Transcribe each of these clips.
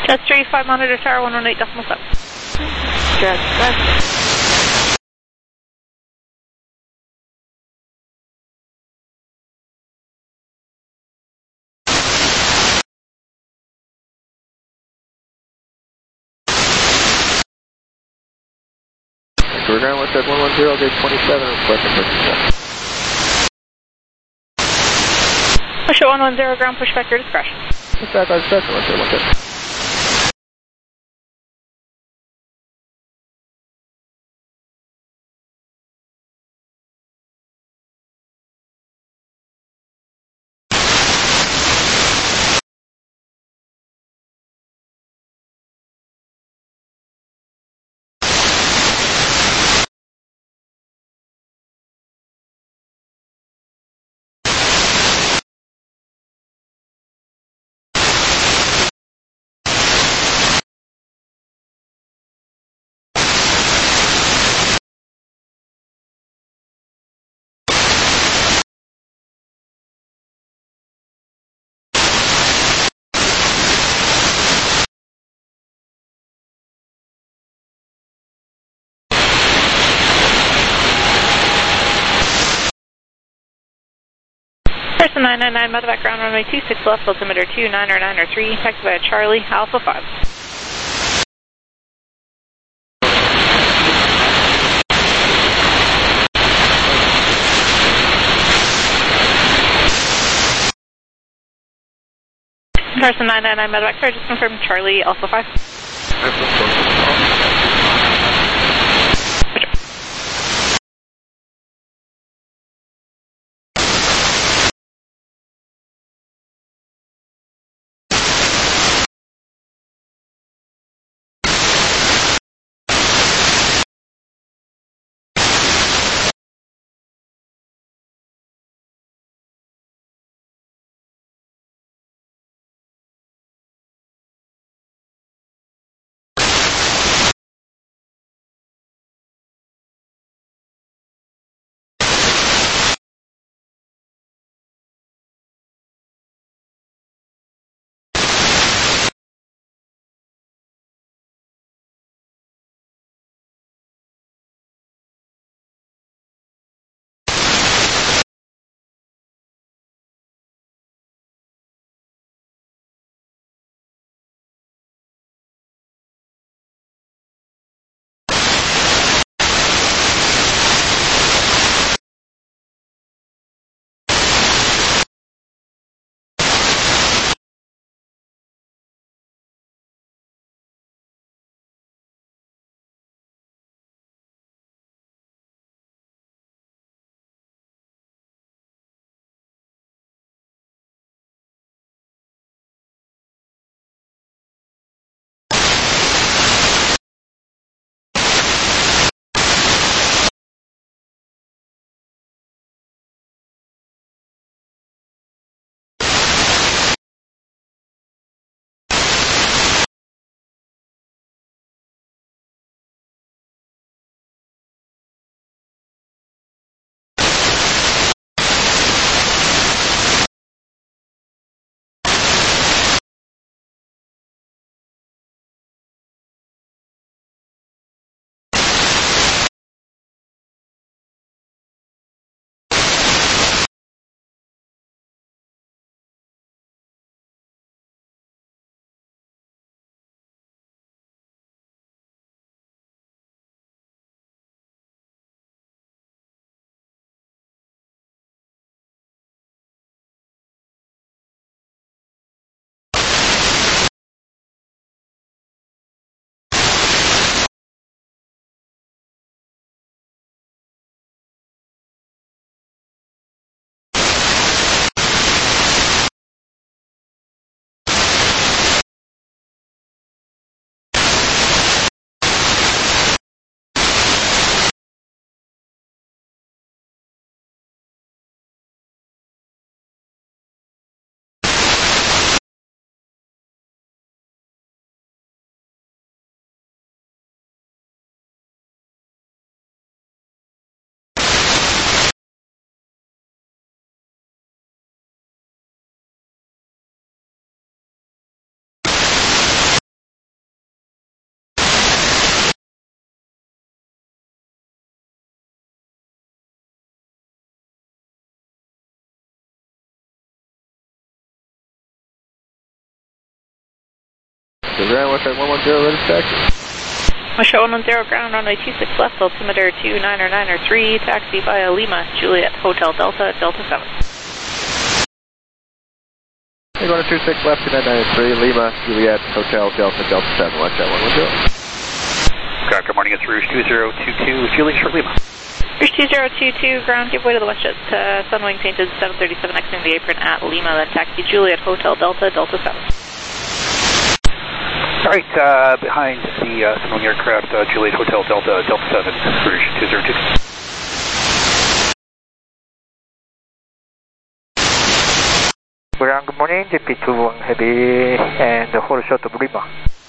Just 35 monitor tower 118.7. Just. We're going with that 110, gate 27, requesting push. Push it 110, ground push back your discretion. Push back our discretion, 110. Person 999, medevac ground runway 26 left, altimeter 299 taxi by Charlie, Alpha 5. Person 999, medevac, sorry, just confirm Charlie, Alpha 5. Ground, Westside 110, ready for taxi. Westside 110, ground runway 26 left, altimeter 29903, taxi via Lima, Juliet, Hotel Delta, Delta 7. Hey, going to 26 left, 29903, Lima, Juliet, Hotel Delta, Delta 7, Westside 110. Good morning, it's Rouge 2022, Juliet for Lima. Rouge 2022, ground, give way to the WestJet, Sunwing painted 737, exiting the apron at Lima, then taxi Juliet, Hotel Delta, Delta 7. Alright, behind the Sunwing aircraft, Juliet, Hotel Delta, Delta 7, Rouge 202. Ground, good morning, JP21 Heavy, and hold short of Lima.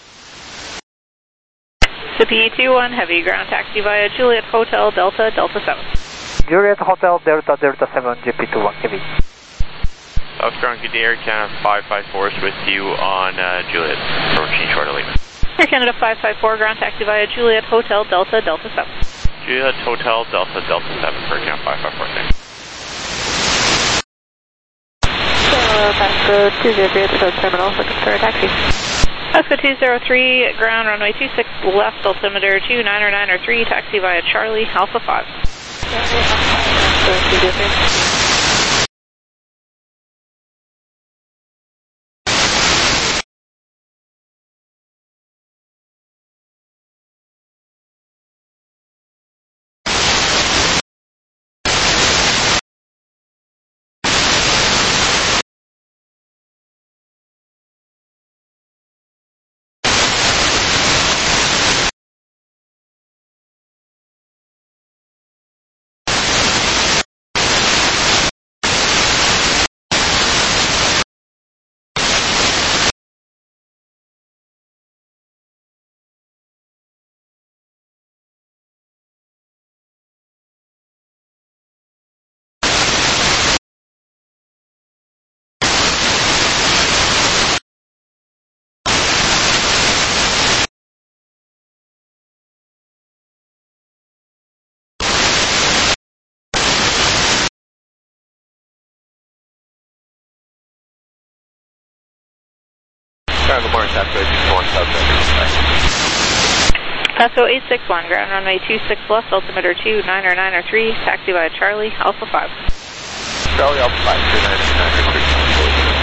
JP21 Heavy, ground taxi via Juliet, Hotel Delta, Delta 7. Juliet, Hotel Delta, Delta 7, JP21 Heavy. South Ground, good day, Air Canada 554 is with you on Juliet, approaching short of Lima. Air Canada 554, ground taxi via Juliet, Hotel Delta, Delta 7. Juliet, Hotel Delta, Delta 7 for Air Canada 554, thanks. Pasco 203 at the terminal, looking for a taxi. Pasco 203, ground runway 26 left, altimeter 29903, taxi via Charlie, Alpha 5. Good morning, Pasco 861, South Pasco 861, ground runway 26 left, altimeter 29903, taxi via Charlie, Alpha 5. Charlie, Alpha 5, 29903.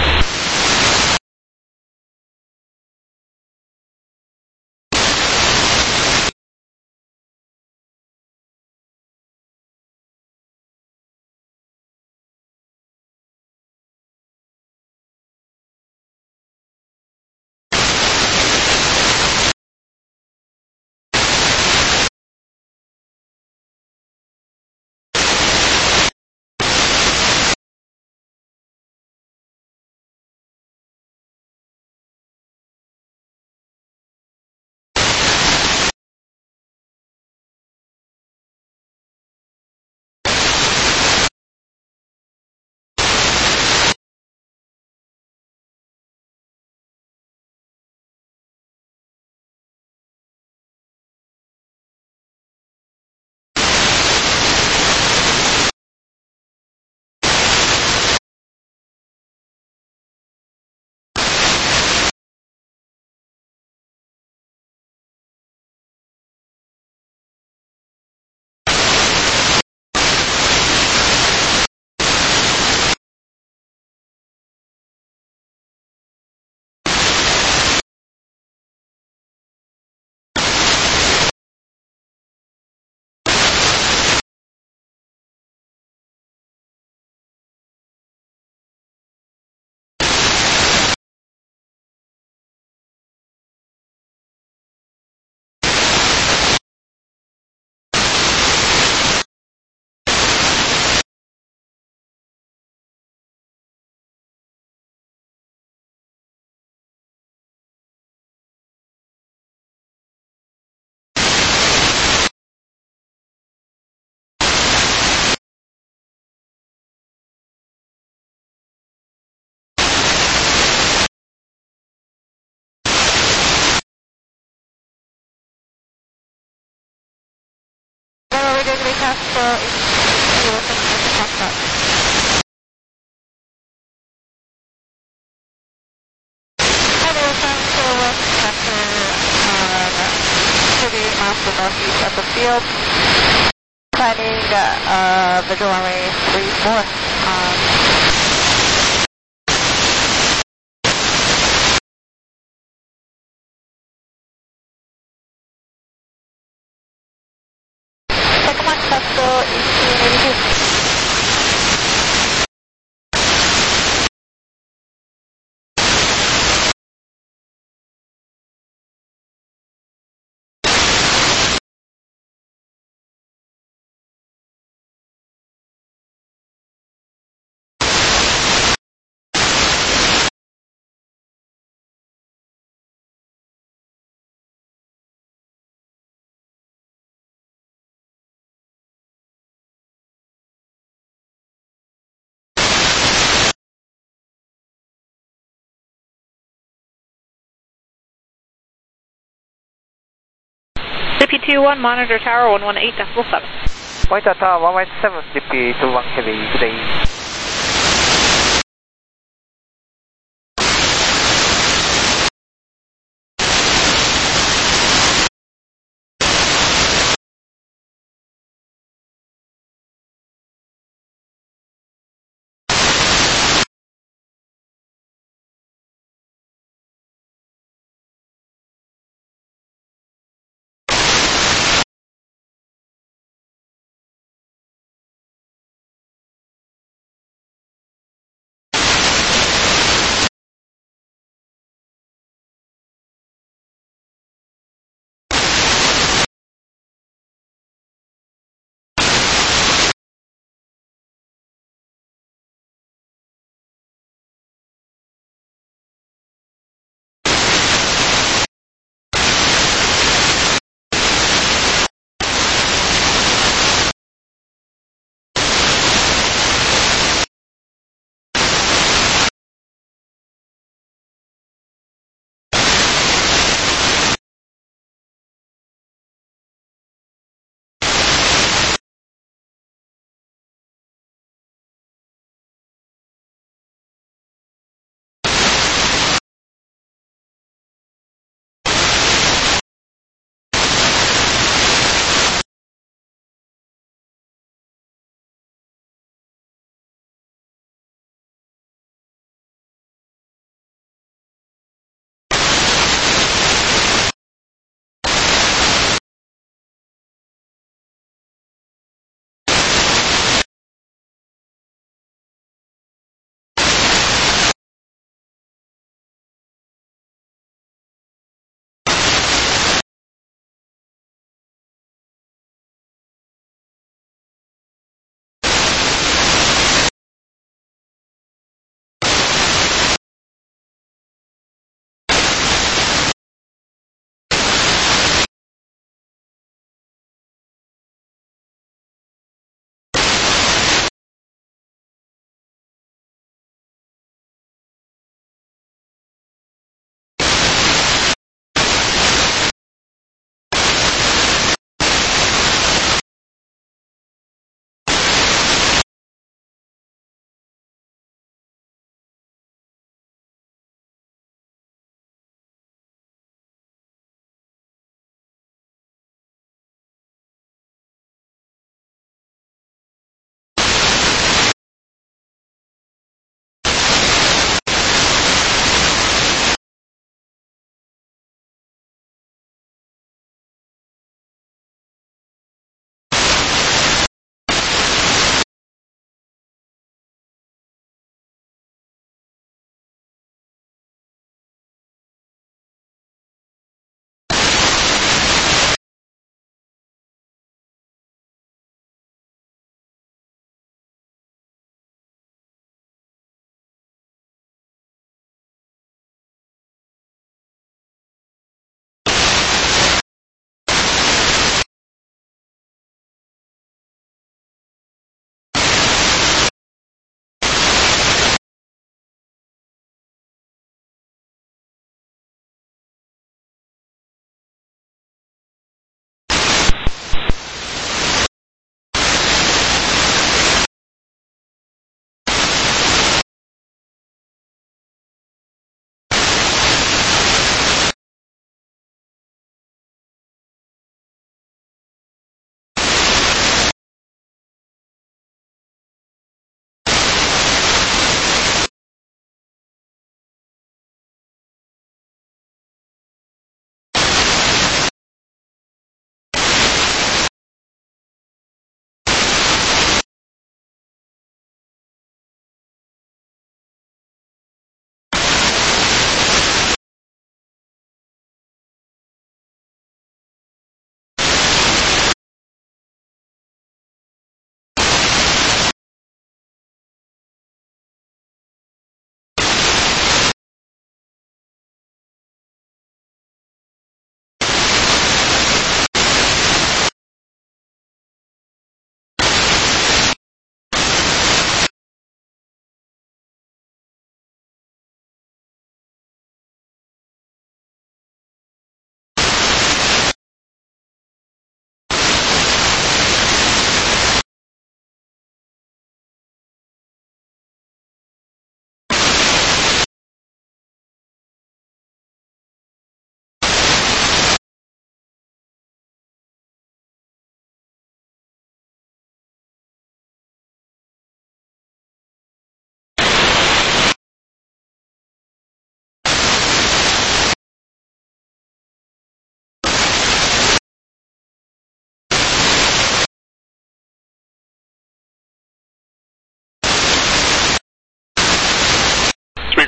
to northeast of the field. Planning visual runway 34. Pasco 1882. CP21, monitor tower 118.7. Monitor tower 117, CP21 heavy, good day.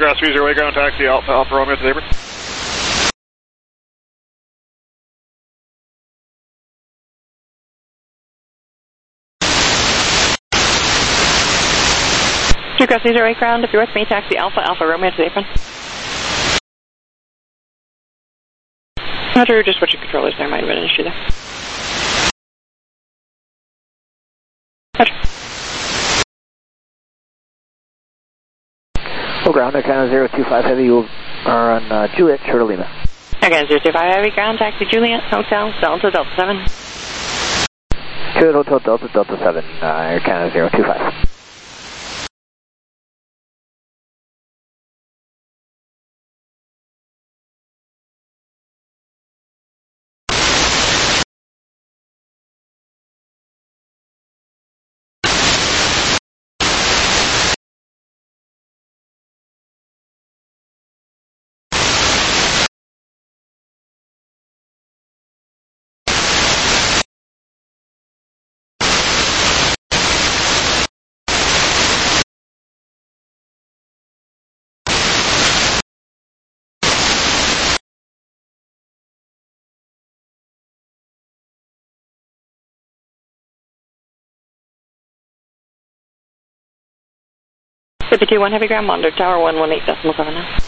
Grass 30 ground taxi, Alpha Romeo to Zebra. Two Grass 08 ground, if you're with me, taxi Alpha Romeo to Apron. Roger, just switching controllers, there might have been an issue there. Roger. Oh, ground, Arcana 025 Heavy, you are on Juliet, Short Lima. Again, 025 Heavy, ground, taxi Juliet, Hotel, Delta 7. Juliet Hotel, Delta 7, Arcana 025. One Heavy ground, Monitor Tower 118.7.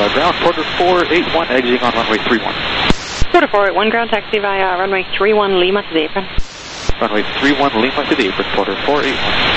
ground, Porter 481, exiting on runway 31. Porter 481, ground taxi via runway 31 Lima to the apron. Runway 31 Lima to the apron, Porter 481.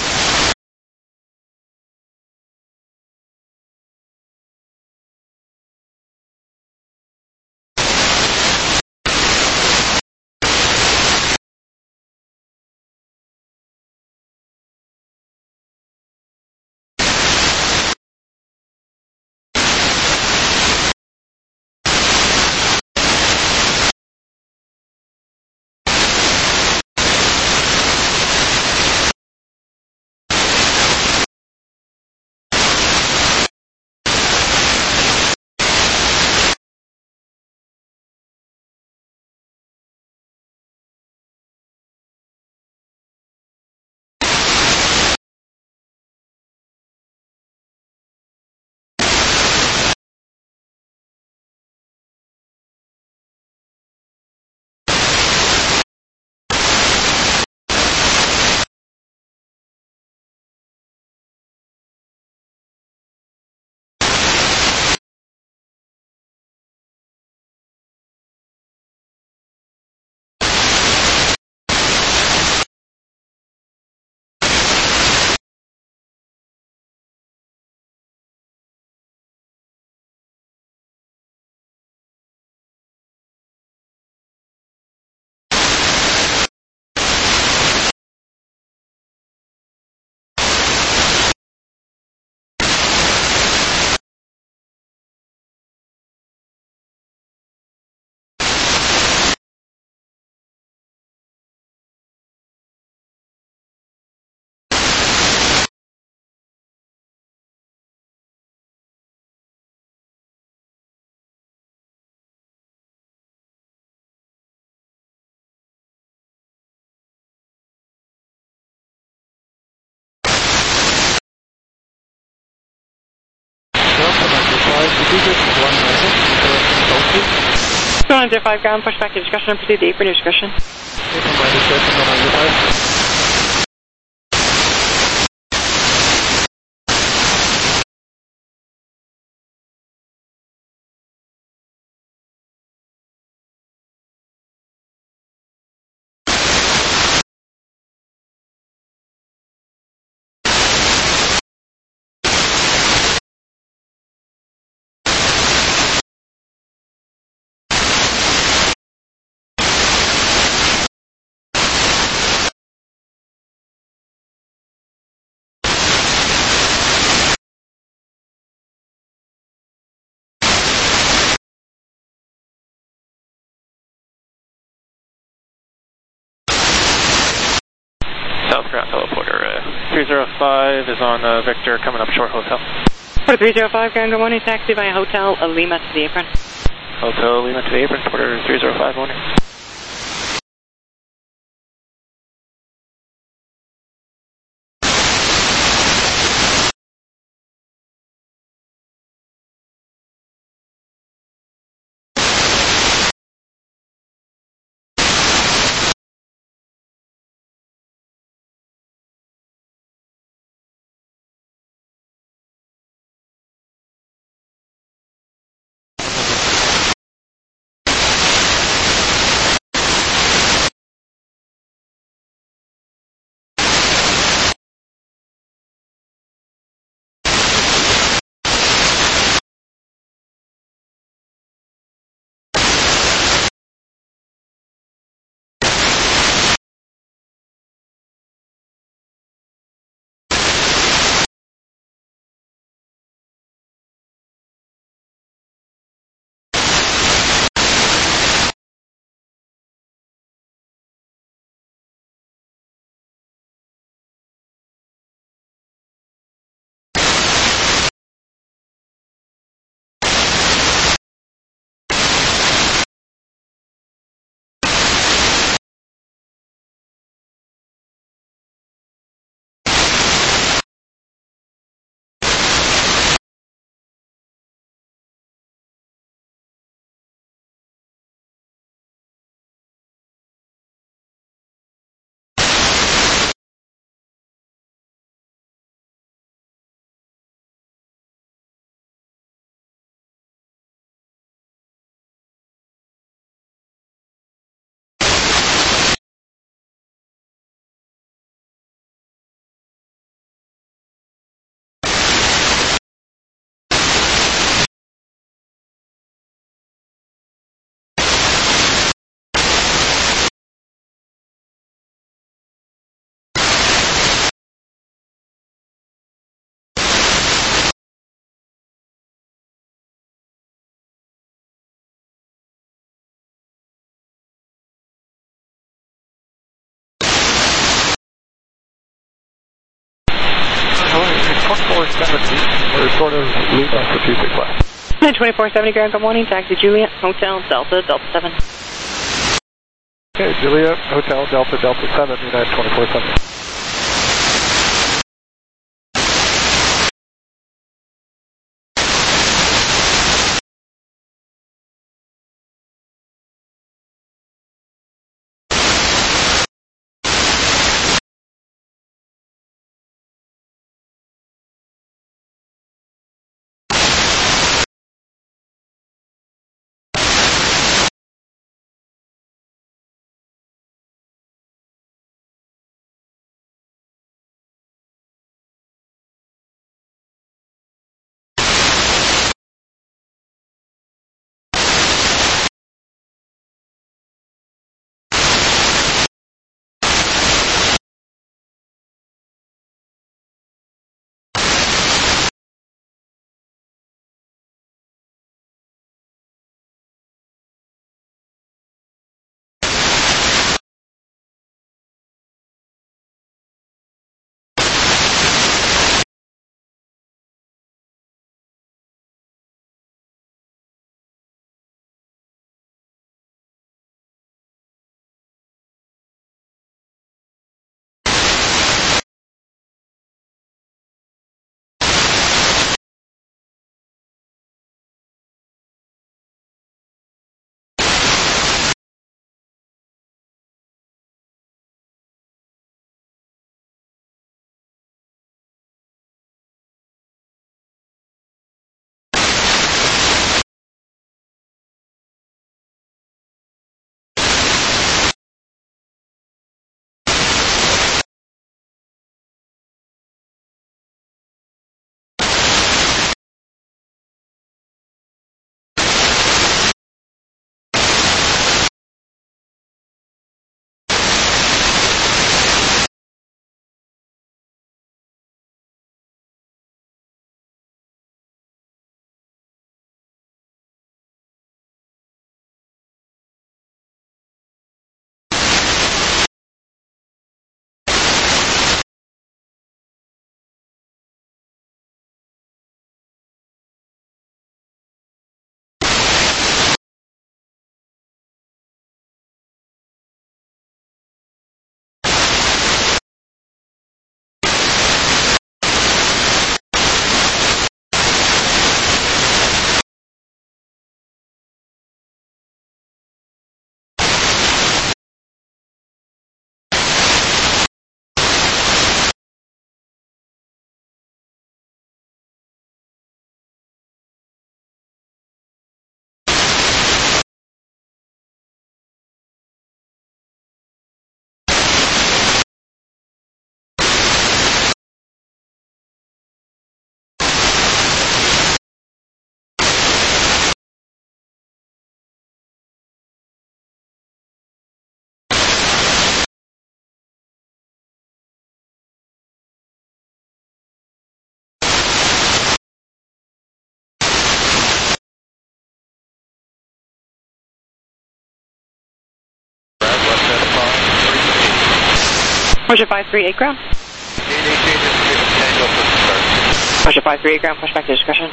Going to 5 ground, push back to discussion and proceed to apron discussion. South ground teleporter 305 is on Victor coming up short hotel. Porter 305, ground, good morning, taxi via hotel Lima to the apron. Hotel Lima to the apron, Porter 305 morning. We're sort of Lima for 26 left. 2470 ground, good morning, taxi Juliet, Hotel Delta, Delta 7. Okay, Juliet, Hotel Delta, Delta 7, United 2470. Roger 538 ground. Roger 538 ground, push back to discretion.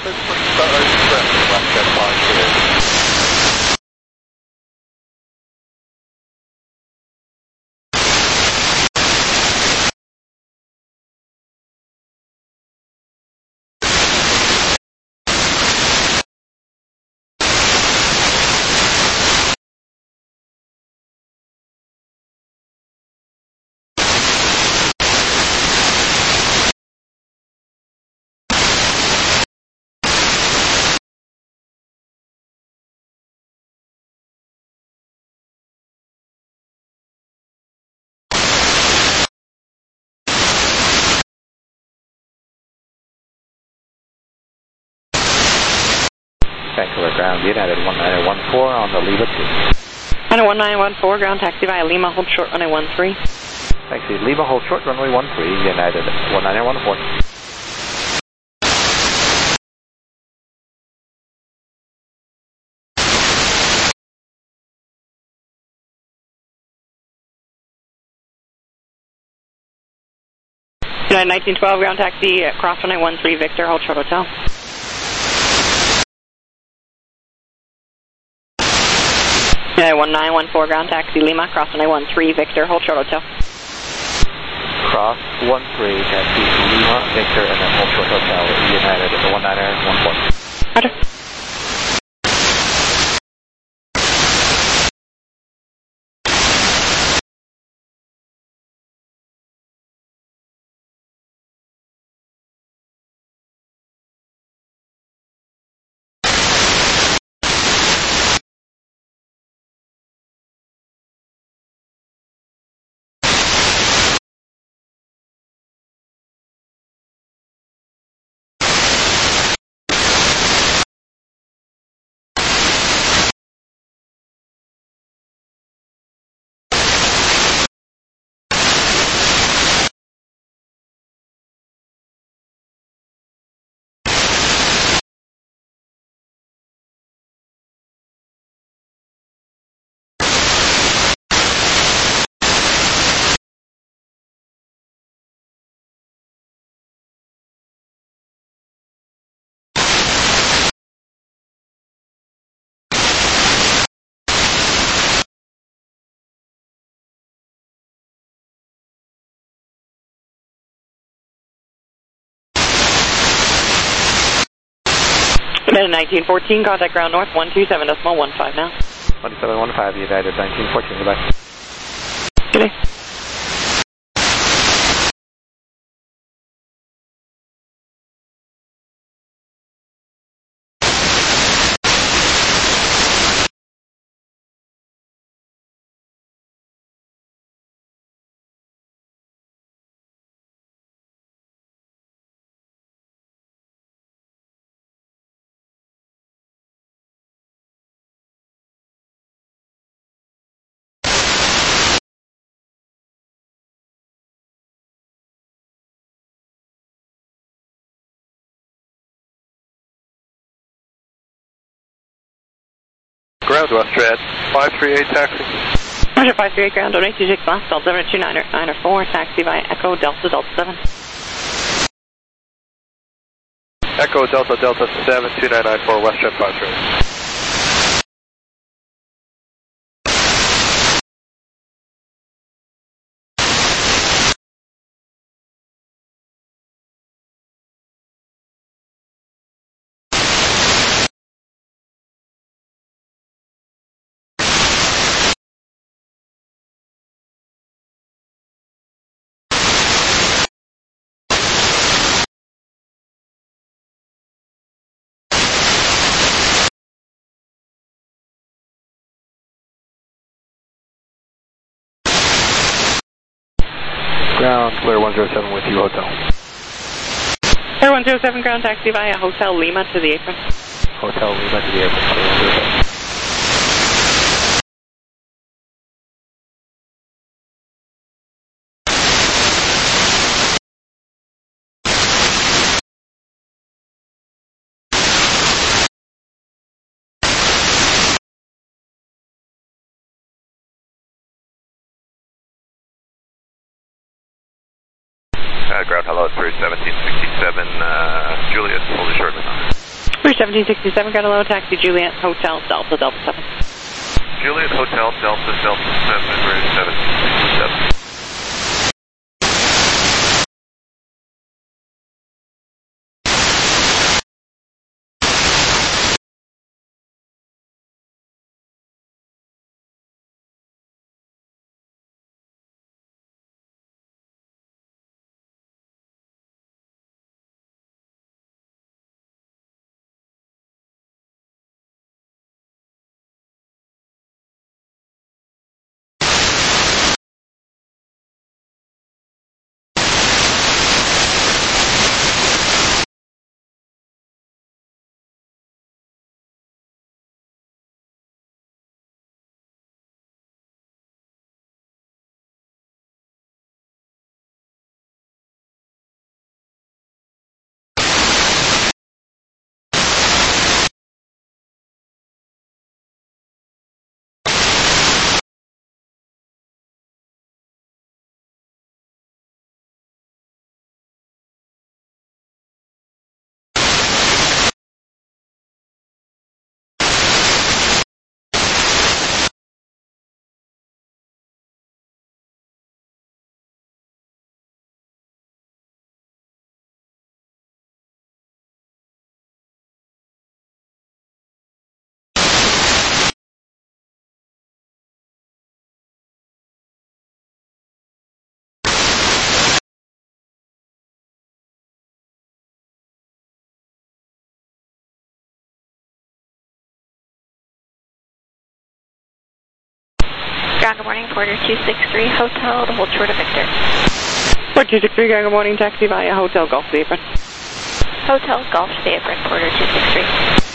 Vancouver ground, United 1914 on the Lima 2. 1914 ground, taxi via Lima, hold short runway 13. Taxi Lima, hold short runway 13, United 1914. United 1912, ground taxi, cross 1913 Victor, hold short hotel. United 1914, ground taxi, Lima, cross 1913 Victor, hold short hotel. Cross 13, taxi Lima, Victor, and then hold short hotel, United 1914. Roger. United 1914, contact ground north 127.15 now. 1715, United 1914, goodbye. Good day. Ground West Red, 538 taxi. Roger, 538 ground, donate 26 left, Delta 72994, taxi via Echo, Delta 7. Echo Delta 72994, West Red 538. Ground, clear 107 with you, hotel. Clear 107, ground taxi via Hotel Lima to the apron. Hotel Lima to the airport. Ground, hello, it's 1767, Juliet, hold it short. 1767, ground hello, taxi Juliet, Hotel, Delta 7. Juliet, Hotel, Delta 7, we're 1767. ground, good morning, Porter 263 Hotel, to hold short of Victor. Porter 263 ground, good morning, taxi via Hotel Golf the Apron. Hotel Golf the Apron, Porter 263.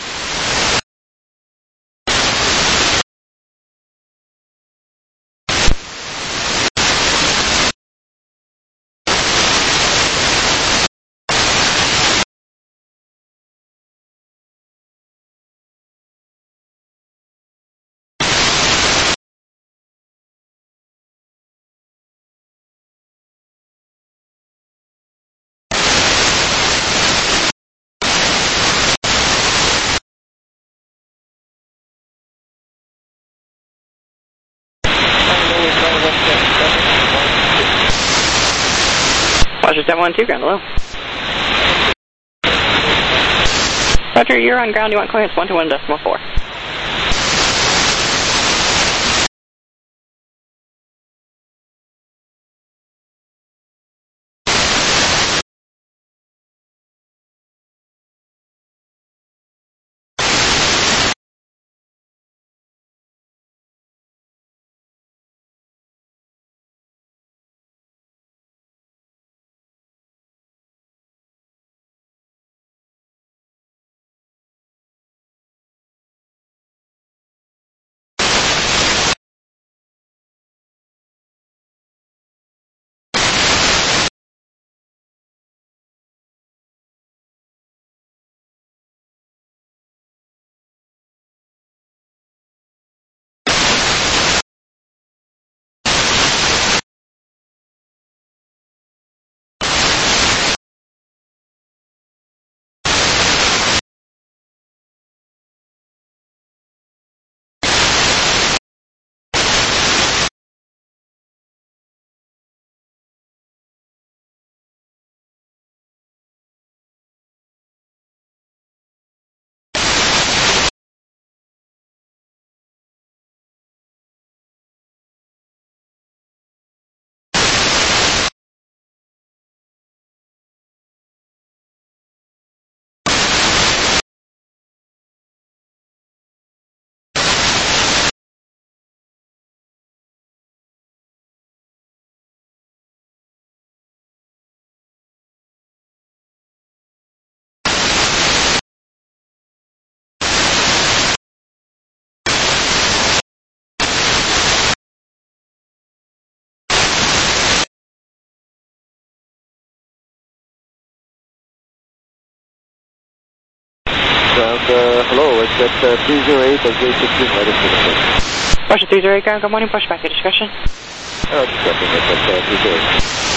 Roger, 712 ground, hello. Roger, you're on ground, you want clearance 121.4. Hello, it's at 308 at gate 16, right up to the front. Russia 308 ground, good morning, push back your discretion. Discussion, it's at 308.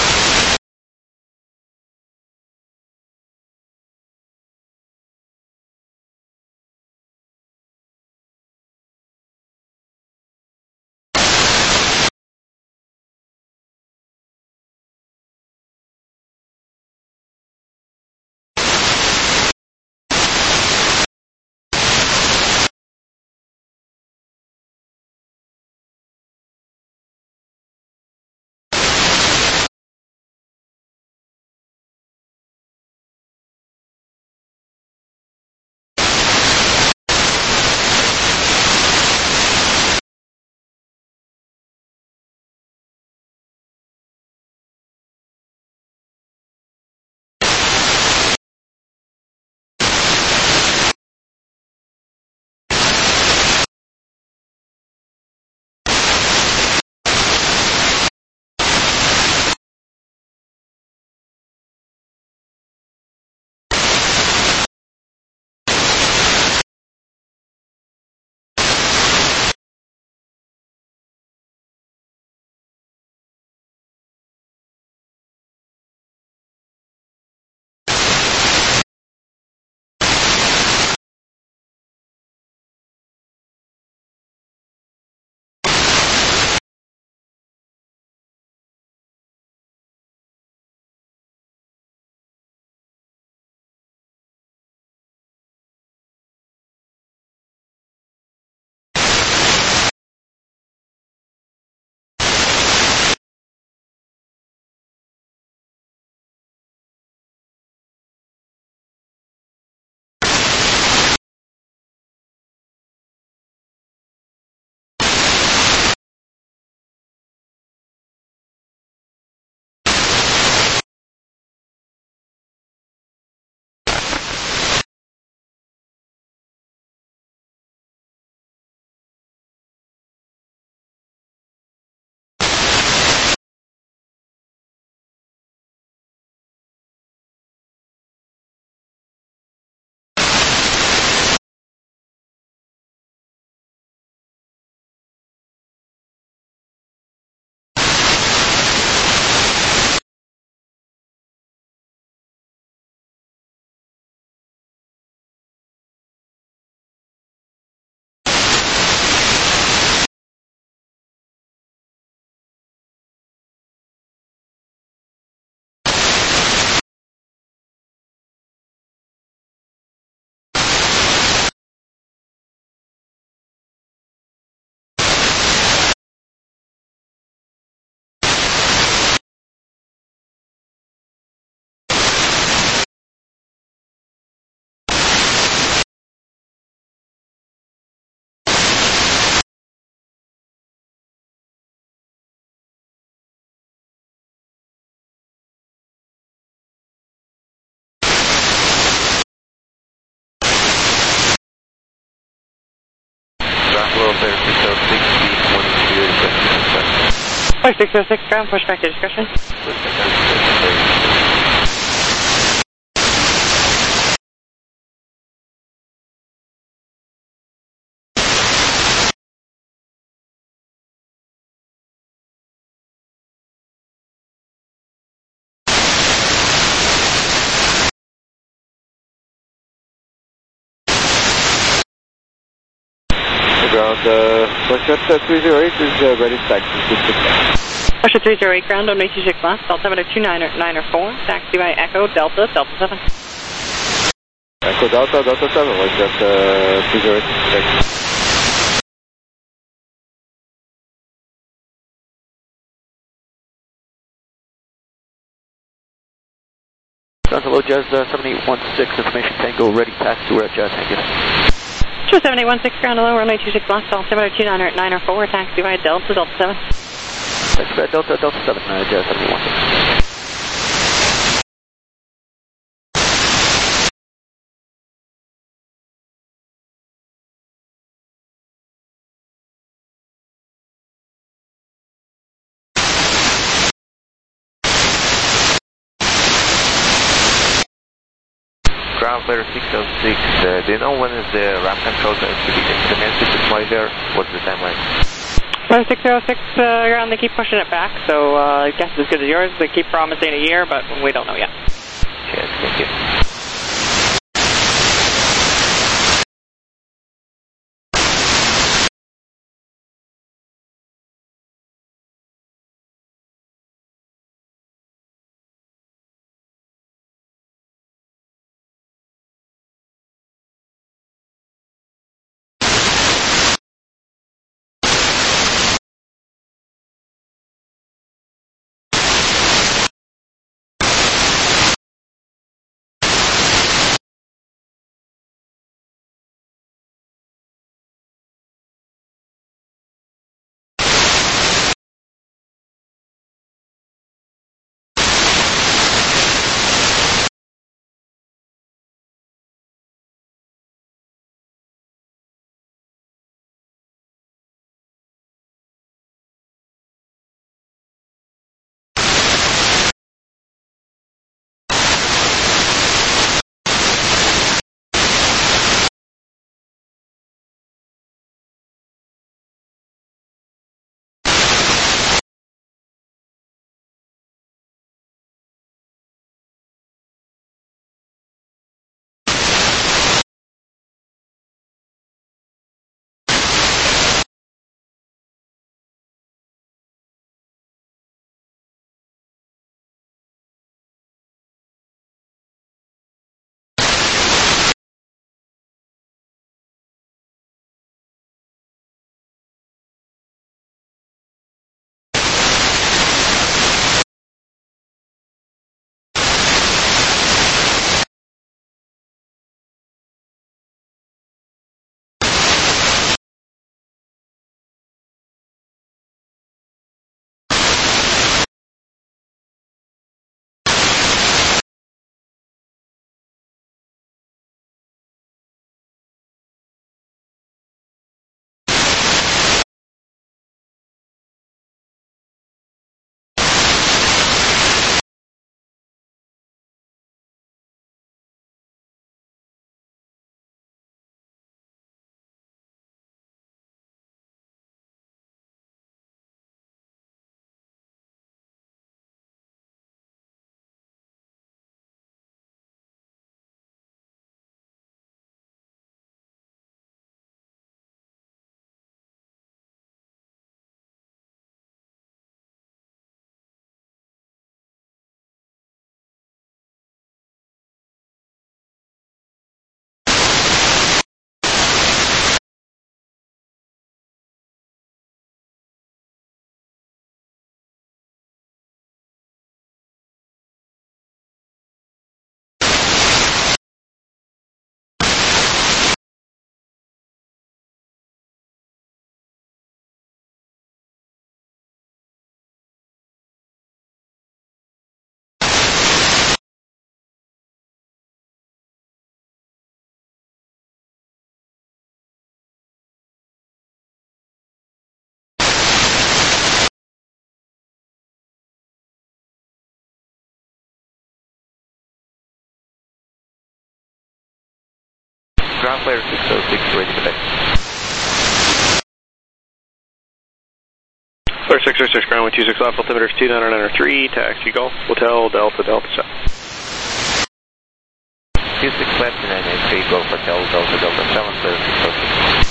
5606, ground, push back to discretion. Ground, Bushot 308 is ready to taxi. Bushot 308, ground, on 826 left, altimeter 2994, taxi by Echo, Delta, Delta 7. Echo Delta, Delta 7, was that 308? Hello, Jazz 7816, information Tango, ready, taxi, we're at Jazz, thank you. 7816, ground low, runway 26 left, altimeter 2994, taxi by Delta, Delta 7. Taxi by Delta, Delta 7, Jazz 7816. Ground Player 606, do you know when is the ramp control going to be implemented deployed there? What's the timeline? 606, ground, they keep pushing it back, so I guess as good as yours. They keep promising a year, but we don't know yet. Cheers, thank you. Ground clear 606, ready for taxi. Clear 606, ground 126 left, altimeter is 2993, taxi Golf, Hotel, Delta, Delta 7. 26 left, 2993, Golf, Hotel, Delta, Delta 7, clear 606.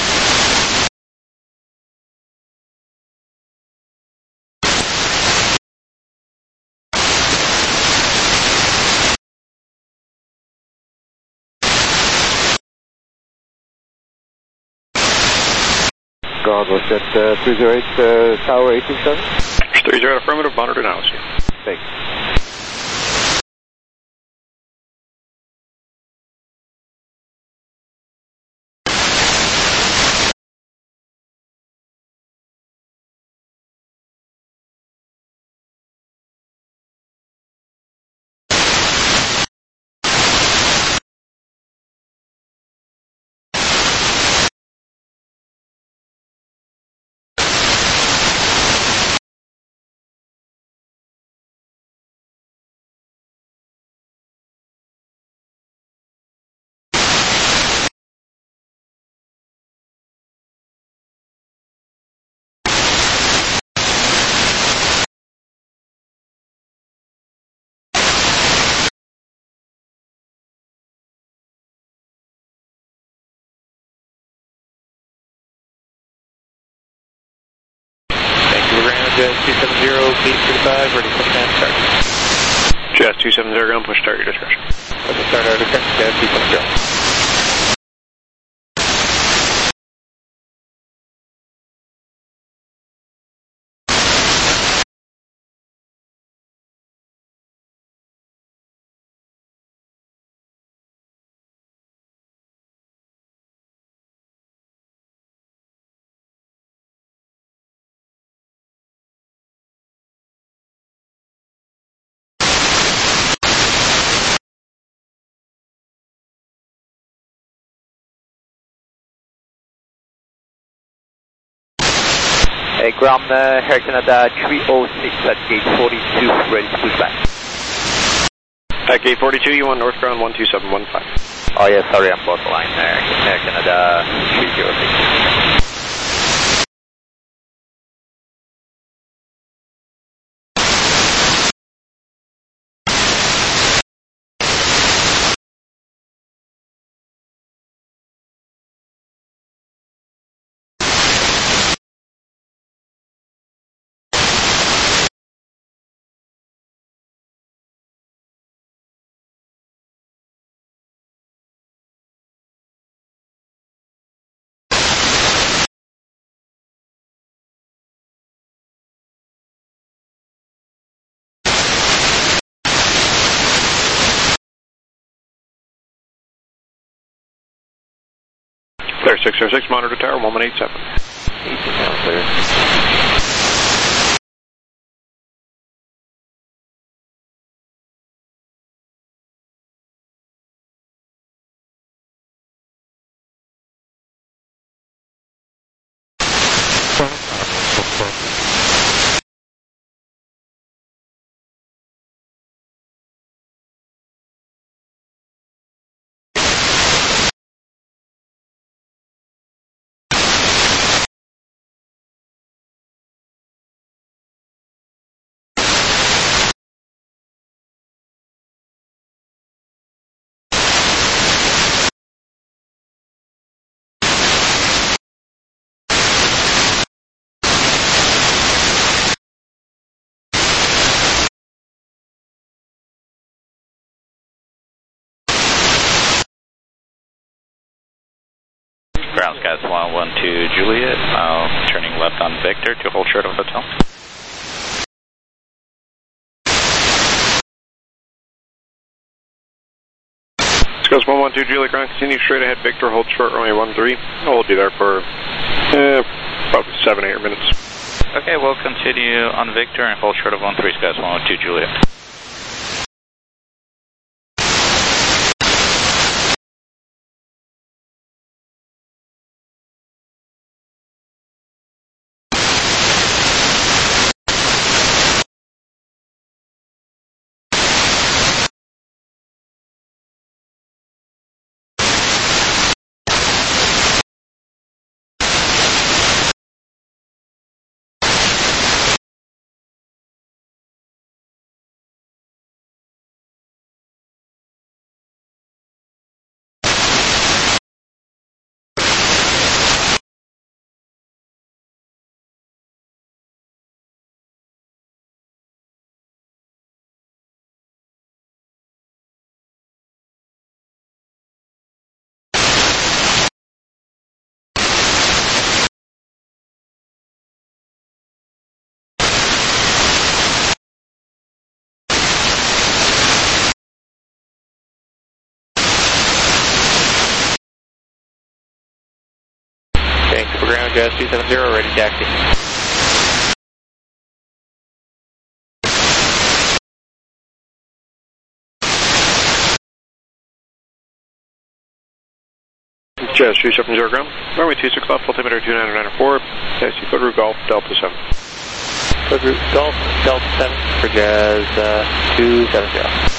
Ground, was that 308 Tower 187? 30 affirmative, monitor now. Thanks. Jazz 270, gate 35, ready for command start. Jazz 270, ground, push start your discretion. Let's start our discretion, Jazz 270. Hey, ground, Air Canada 306 at gate 42, ready to push back. At gate 42, you want north ground 12715. Oh yeah, sorry, I'm borderline there. Air Canada 306. Clear 606, monitor tower 1187. 18 now, clear. Ground Skies 112 Juliet, turning left on Victor to hold short of hotel. Skies 112 Juliet, ground, continue straight ahead, Victor, hold short runway 13. I'll hold you there for about 7-8 minutes. Okay, we'll continue on Victor and hold short of 13, Skies 112 Juliet. Jazz 270, ready taxi. Jazz 370 ground. Runway 26 left, altimeter 2994. Taxi code route Golf Delta 7. Code route Golf Delta 7 for Jazz 270.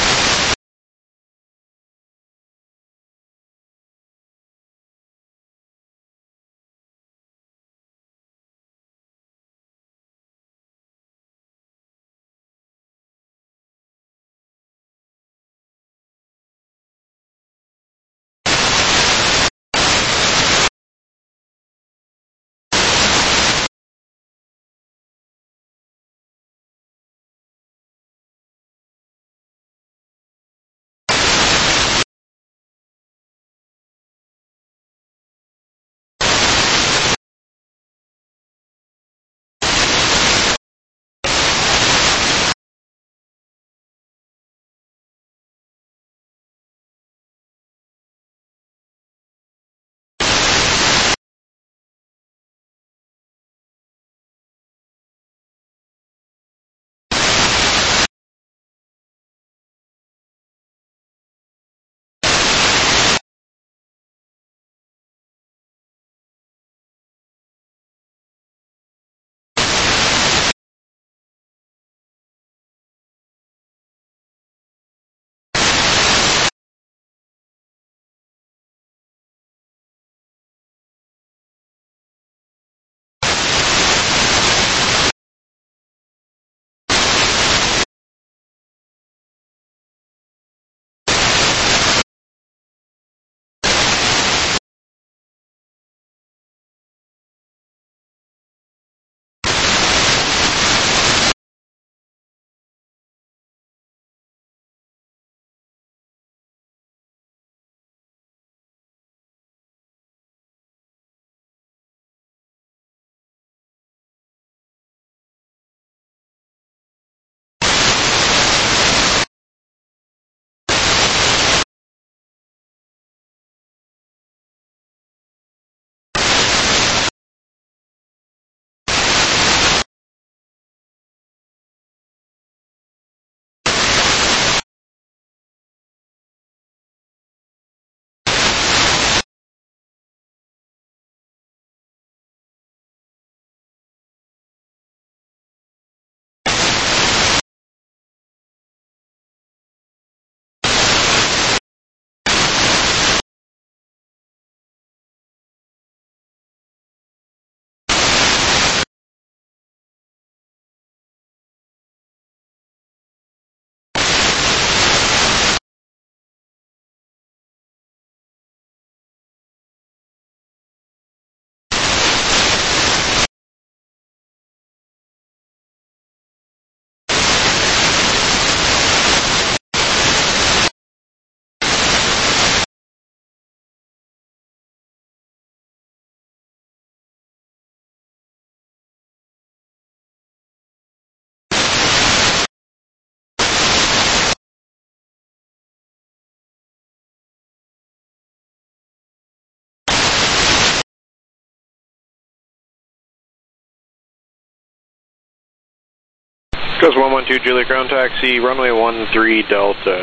Goes 112 Juliet ground taxi, runway 13 Delta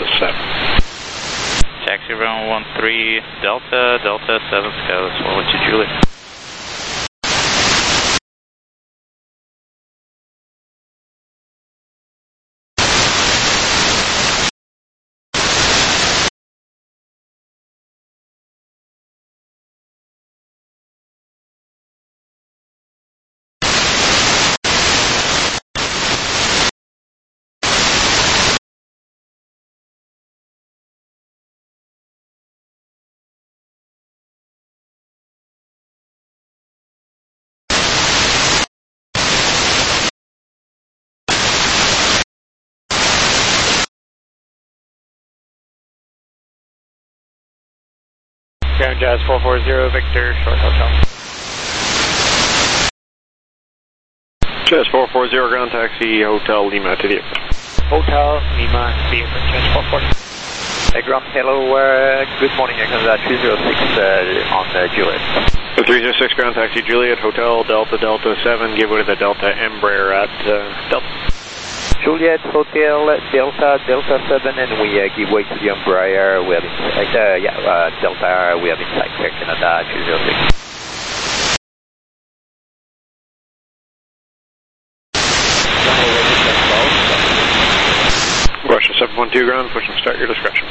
7. Taxi runway 13 Delta 7 Scouts, 112 Juliet. Ground Jazz 440 Victor, short hotel. Jazz 440 ground taxi, Hotel Lima to the airport. Hotel Lima to the airport, Jazz 440. Ground, hello, good morning, I can 206 on Juliet. 306 ground taxi Juliet, Hotel Delta Delta 7, give way to the Delta Embraer at Delta. Juliet, Hotel Delta Delta 7, and we give way to the Embraer. We have Delta, we have inside Air Canada 306. Russia 712 ground, push and start your discretion.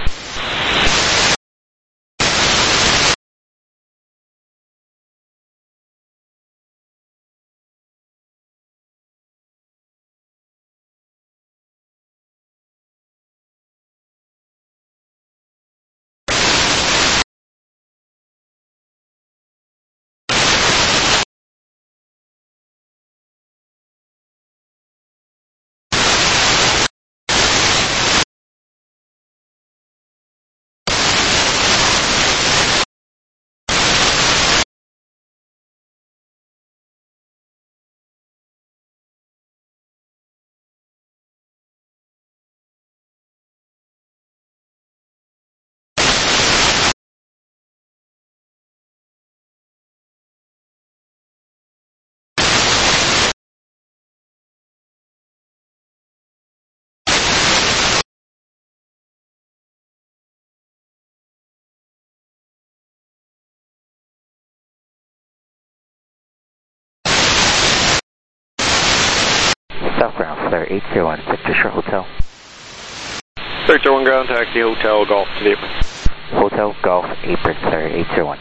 Southbound, flare 801, Victor Shore Hotel. Victor 1 ground taxi, Hotel Golf to the apron. Hotel Golf Apron, flare 801.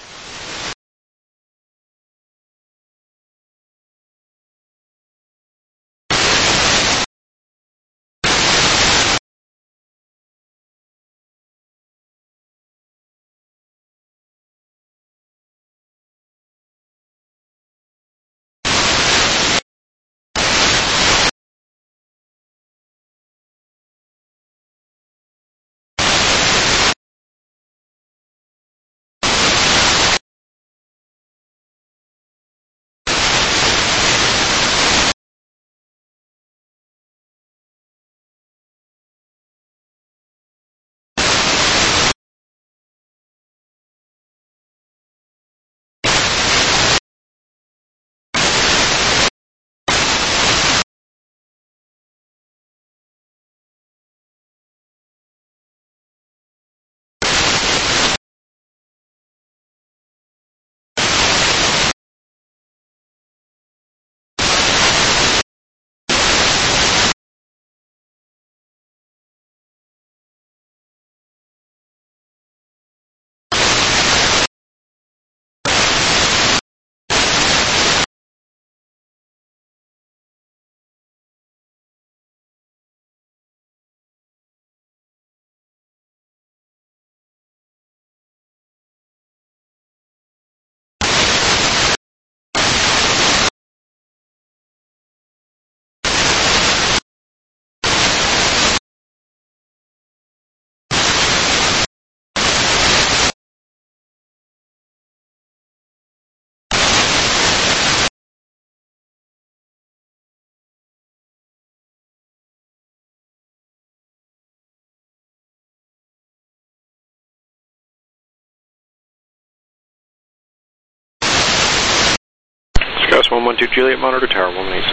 Discuss 112 Juliet, monitor tower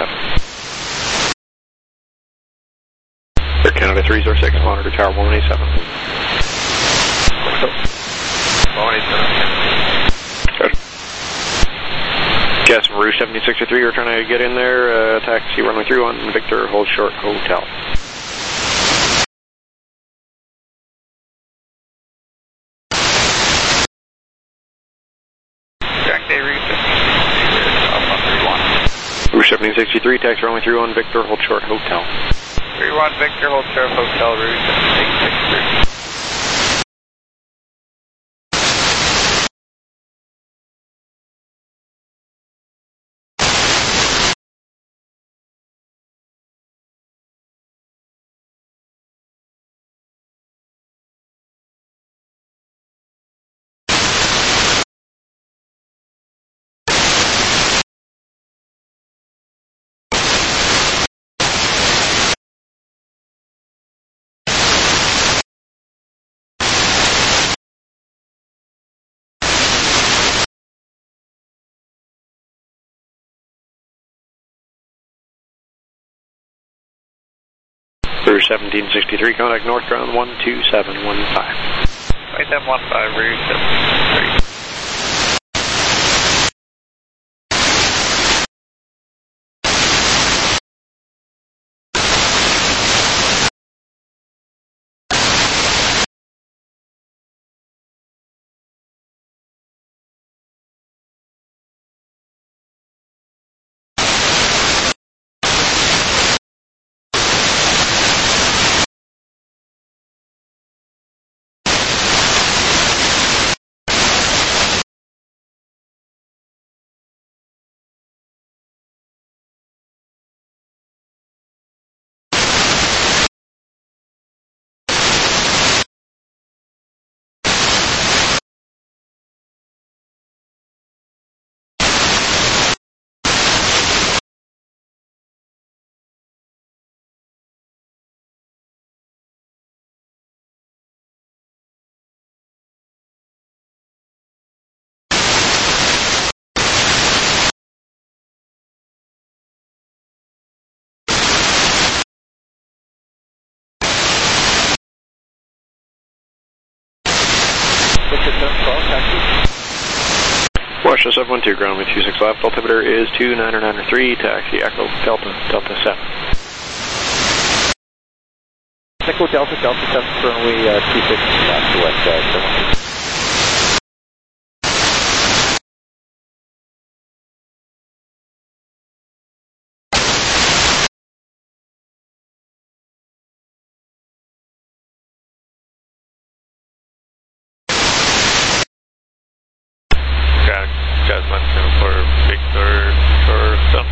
187. Air Canada 306, monitor tower 187. 187. Good. Gas from Rouge 1763, we're trying to get in there, taxi runway 31, Victor, hold short, hotel. Jack Day, Rouge 1763, taxi runway 31, Victor, hold short, hotel. 31 Victor, hold short, hotel, Rouge 1763. Rouge 1763, contact north ground 12715. 2715, Rouge 1763. Washington 712, ground with 26 left, altimeter is 29993, taxi Echo Delta, Delta 7. Echo Delta, Delta 7, runway 26 left to west, 712. Jasmine 74, Victor, shore sun.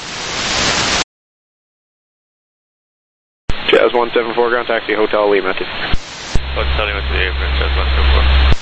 Jazz 174, ground taxi Hotel Lima. Hotel Lima to the apron, Jazz 174.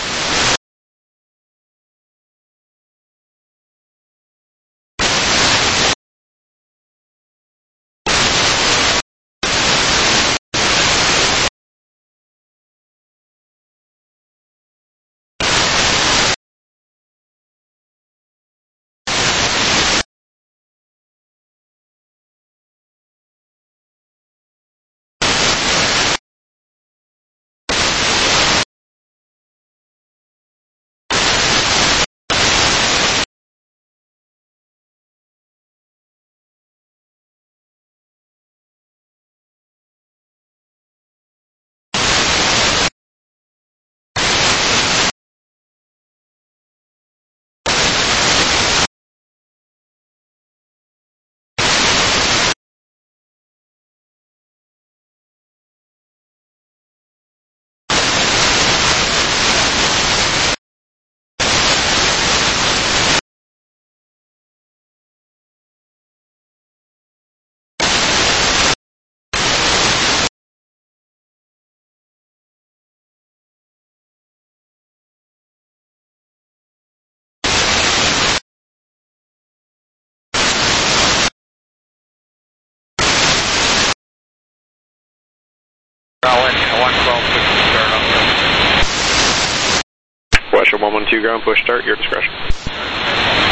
Washington 112, ground push start, your discretion.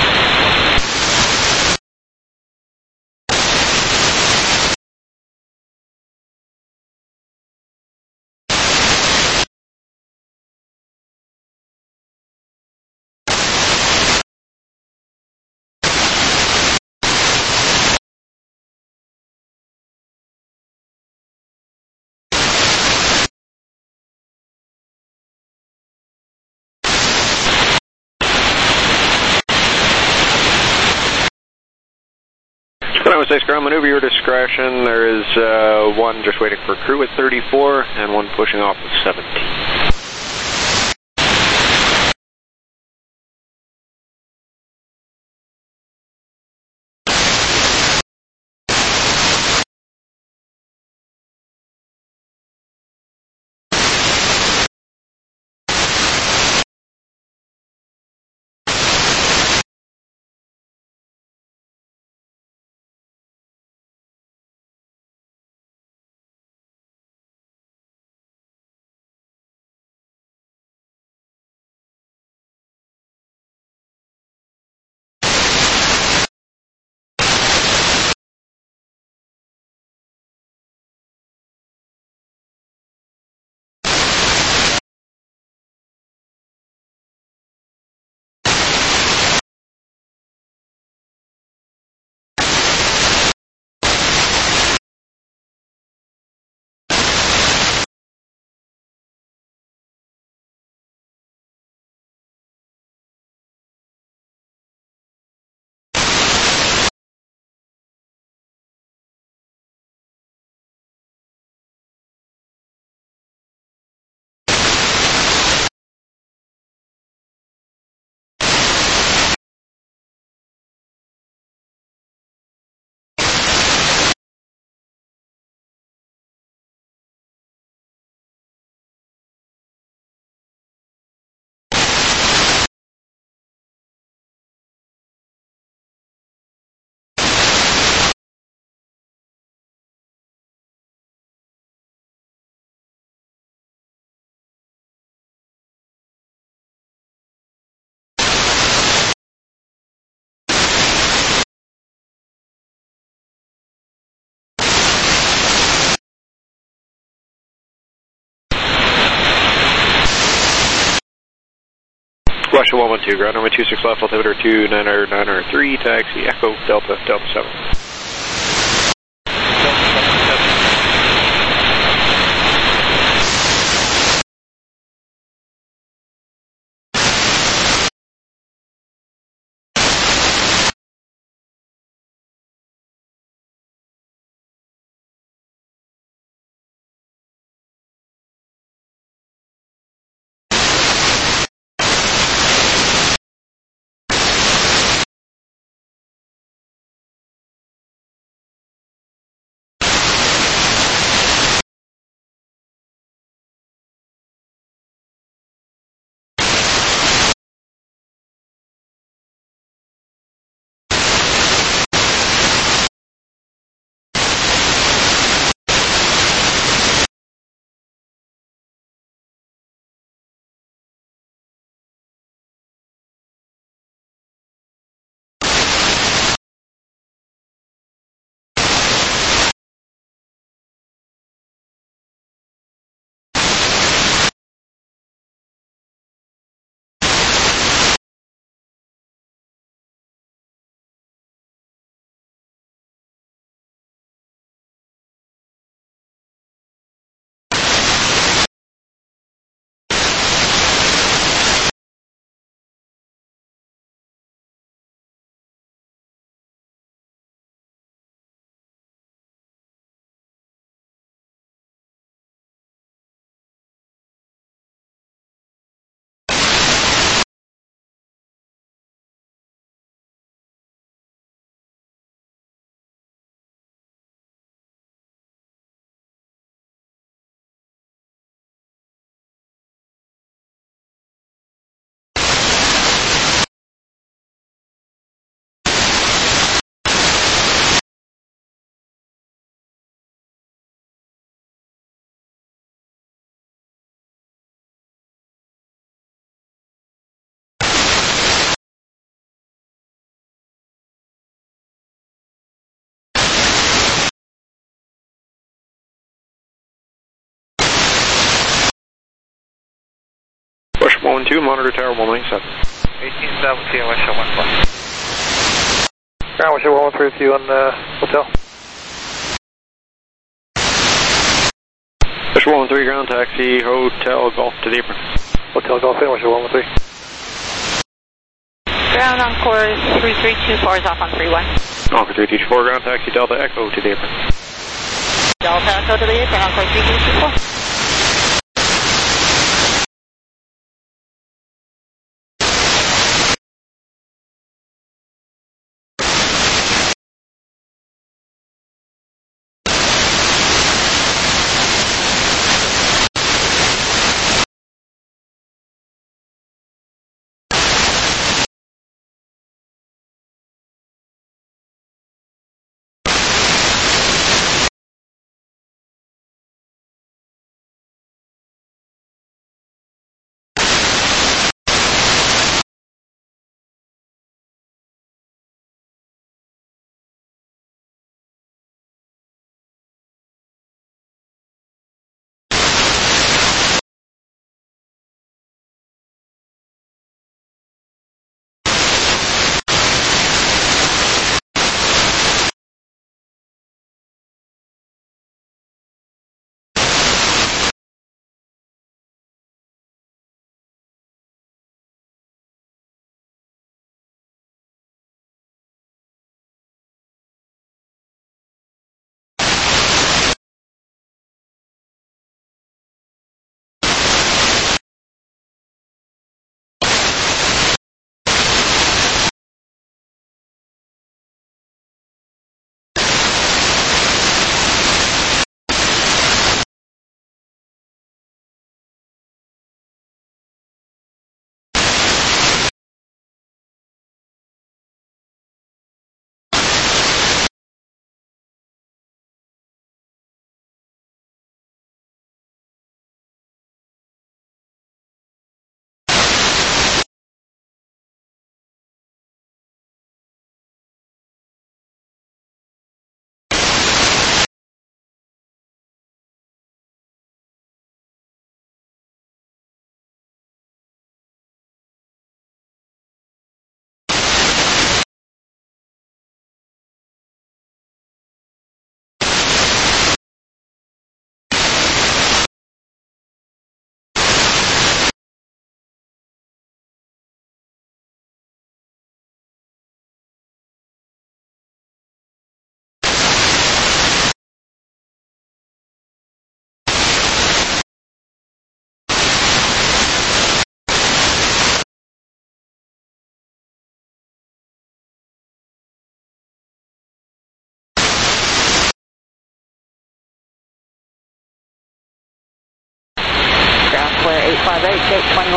When I was ground maneuver, your discretion. There is one just waiting for crew at 34 and one pushing off at 17. Washington 112, ground runway 26 left, altimeter 2993, taxi Echo Delta, Delta 7. Washington 112, monitor tower 197. 1817, Washington 112. Ground Washington 113 with you on the hotel. Washington 113, ground taxi, Hotel Golf to the apron. Hotel Golf in, Washington 113. Ground on course 3324 is off on 31. Encore 324, ground taxi, Delta Echo to the apron. Delta Echo to the apron on course 3324.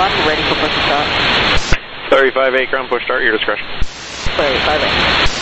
1, ready for push to start. 35-8, ground push start, your discretion. 35-8.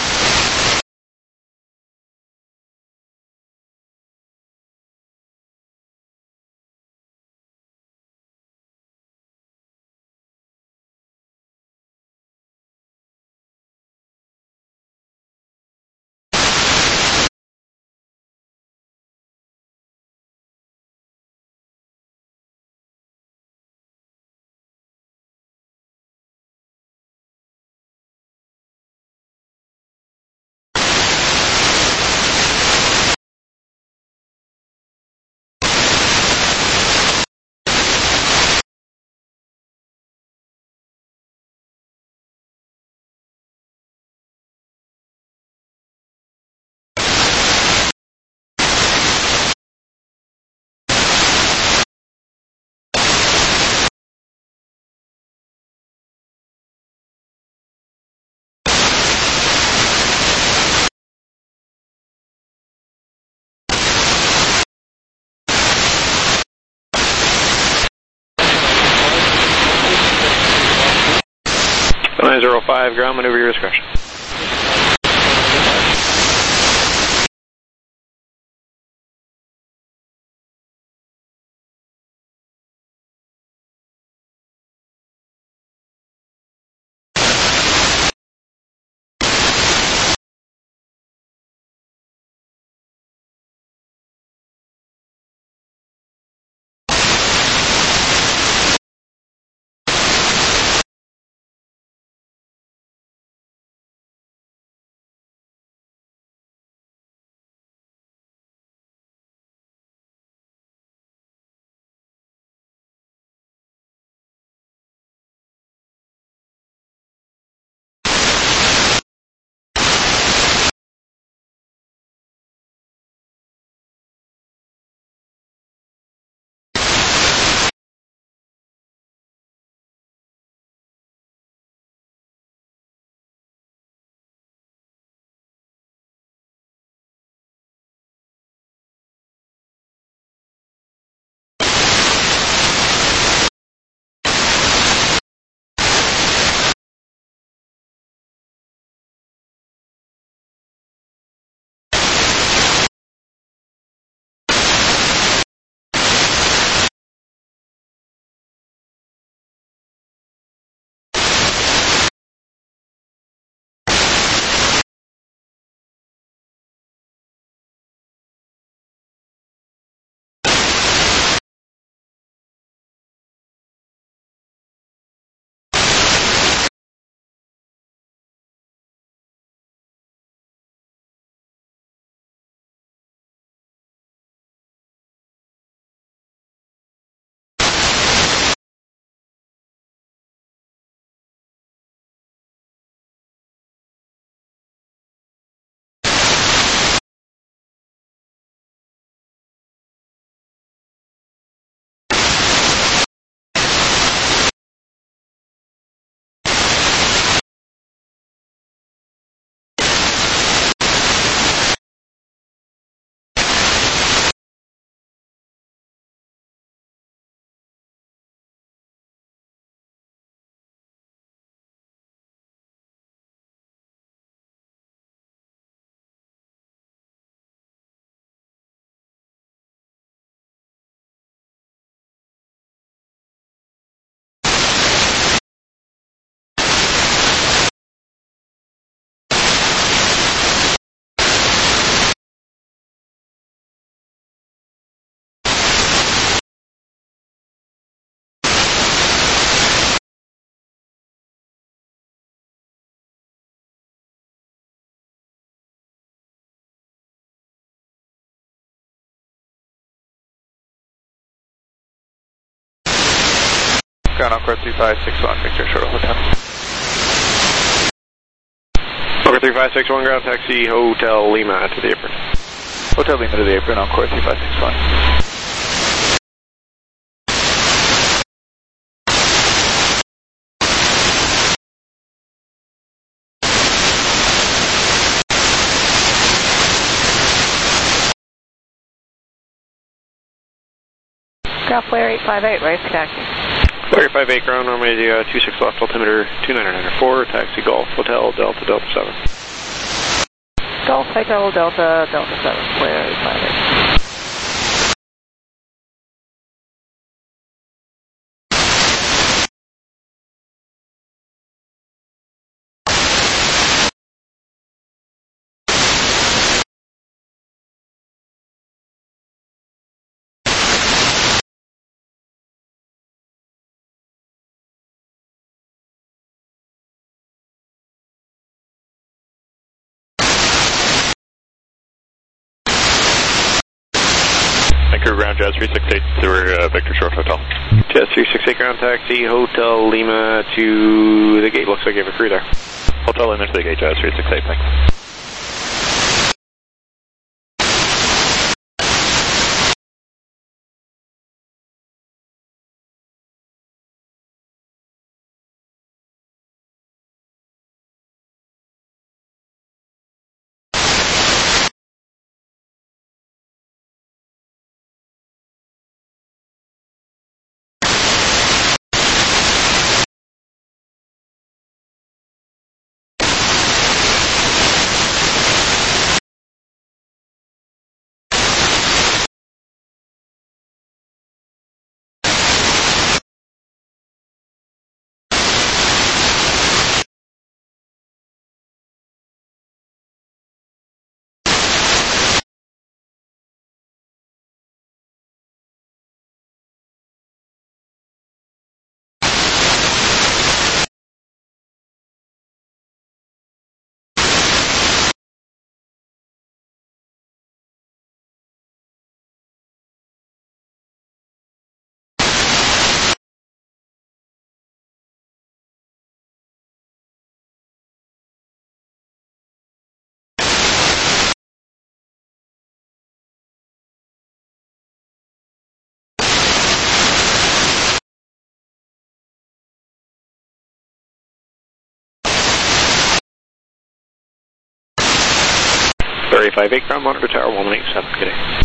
.905, ground maneuver, your discretion. Ground Encore 3561, Victor Short Hotel. Encore 3561, ground taxi, Hotel Lima to the apron. Hotel Lima to the apron, Encore 3561. Ground Flare 858, race taxi. 358 ground, runway 26 left, altimeter 2994, taxi Golf Hotel Delta Delta 7. Golf Hotel Delta Delta 7, where is my name? Vancouver ground, Jazz 368 to Victor Short Hotel. Jazz 368 ground, taxi Hotel Lima to the gate. Looks like you have a crew there. Hotel Lima to the gate, Jazz 368, thanks. Very 58 ground, monitor tower 187, good day.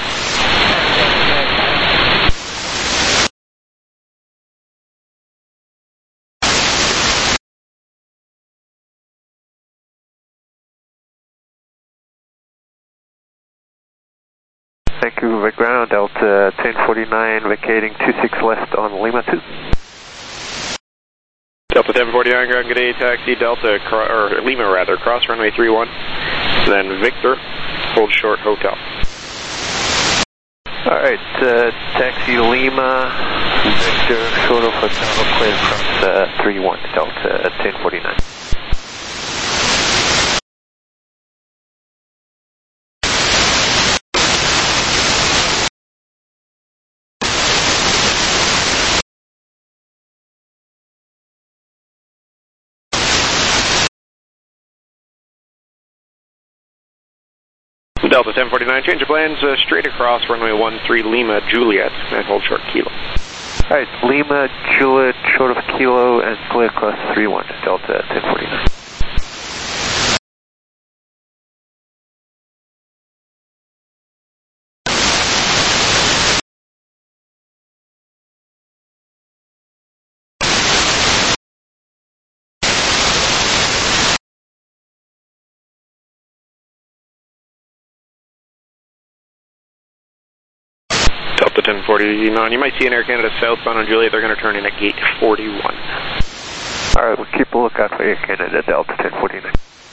Vancouver ground, Delta 1049, vacating 26 left on Lima 2. Delta 1049 ground, good day, taxi Delta, or Lima rather, cross runway 31, then Victor, hold short Hotel. Alright, taxi Lima, Victor, short of Hotel, clear across 31, Delta 1049. Delta 1049, change of plans, straight across runway 13 Lima, Juliet, and hold short Kilo. Alright, Lima, Juliet, short of Kilo, and clear across 31, Delta 1049. Delta 1049, you might see an Air Canada southbound on Juliet, they're going to turn in at gate 41. Alright, we'll keep a lookout for Air Canada, Delta 1049.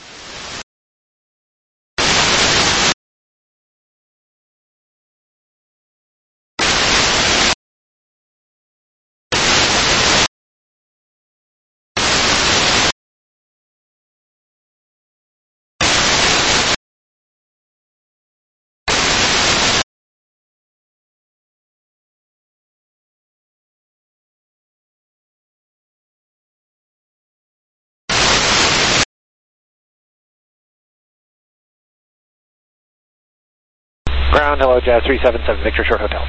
Ground, hello, Jazz 377, Victor Short Hotel.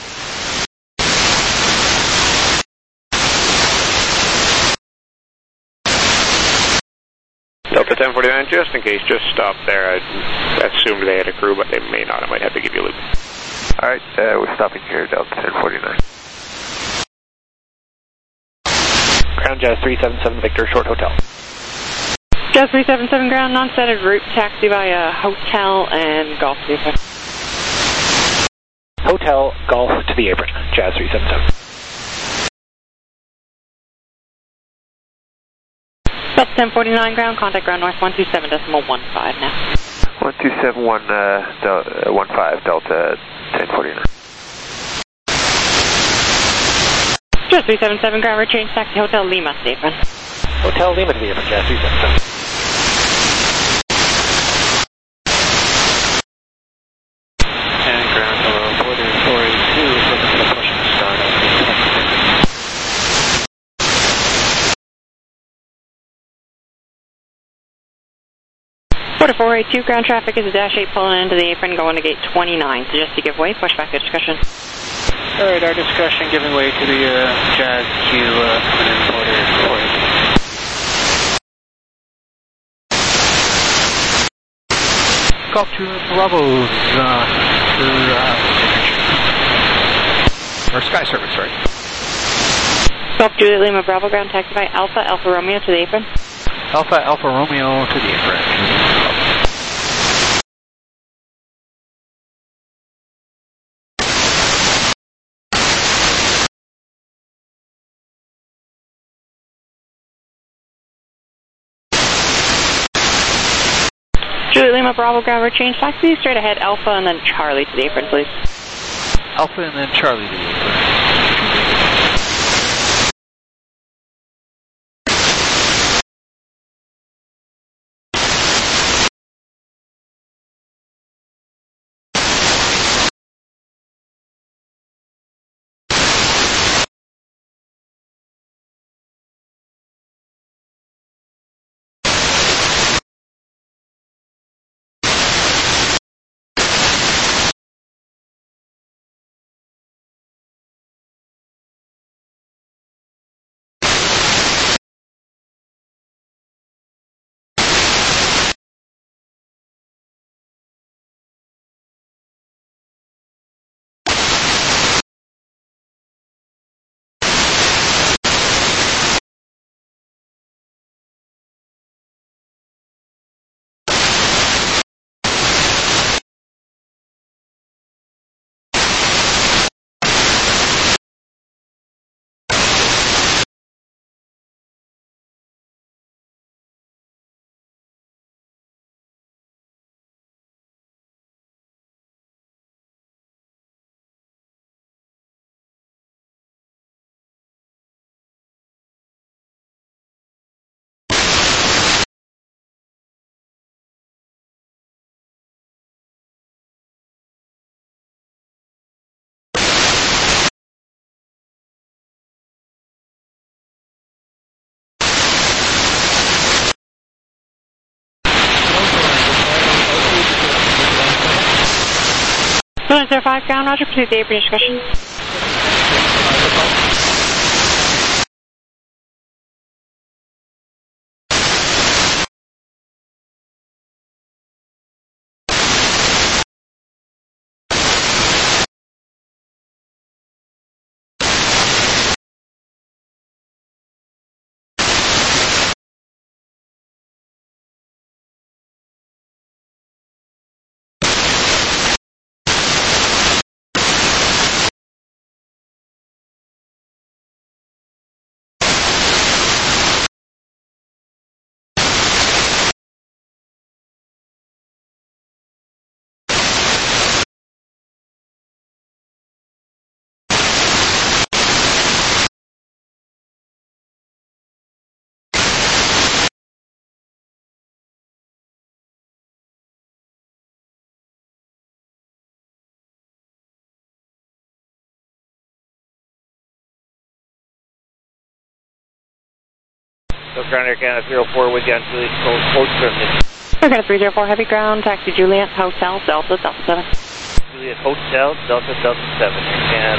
Delta 1049, just in case, just stop there. I assumed they had a crew, but they may not. I might have to give you a loop. Alright, we're stopping here, Delta 1049. ground, Jazz 377 Victor, short hotel. Jazz 377 ground, non-standard route, taxi via hotel and golf to the apron. Hotel, golf to the apron, Jazz 377. Delta 1049 ground, contact ground north 127.15 now. 127115 Delta 1049. Jazz 377 ground, change taxi Hotel Lima to the apron. Hotel Lima to the apron, Jazz 377. And ground, hello, Porter 482, looking for the push and start up. 482 ground traffic is a Dash 8 pulling into the apron going to gate 29. So just to give way, push back to discussion. Alright, our discussion giving way to the Jazz Q coming in Porter 482. Golf to Bravo's or Sky Service, sorry. Golf Juliet Lima Bravo ground taxi by Alpha Romeo to the apron. Alpha Romeo to the apron. Juliet Lima Bravo ground change taxi straight ahead Alpha and then Charlie to the apron, please. Alpha and then Charlie to the apron. Is there 5 ground, Roger, proceed to apron discussion. So ground Air Canada 04 with you on Juliet Coast Terminus. Air Canada 304 heavy ground, taxi Juliet Hotel Delta 7. Juliet Hotel Delta 7 and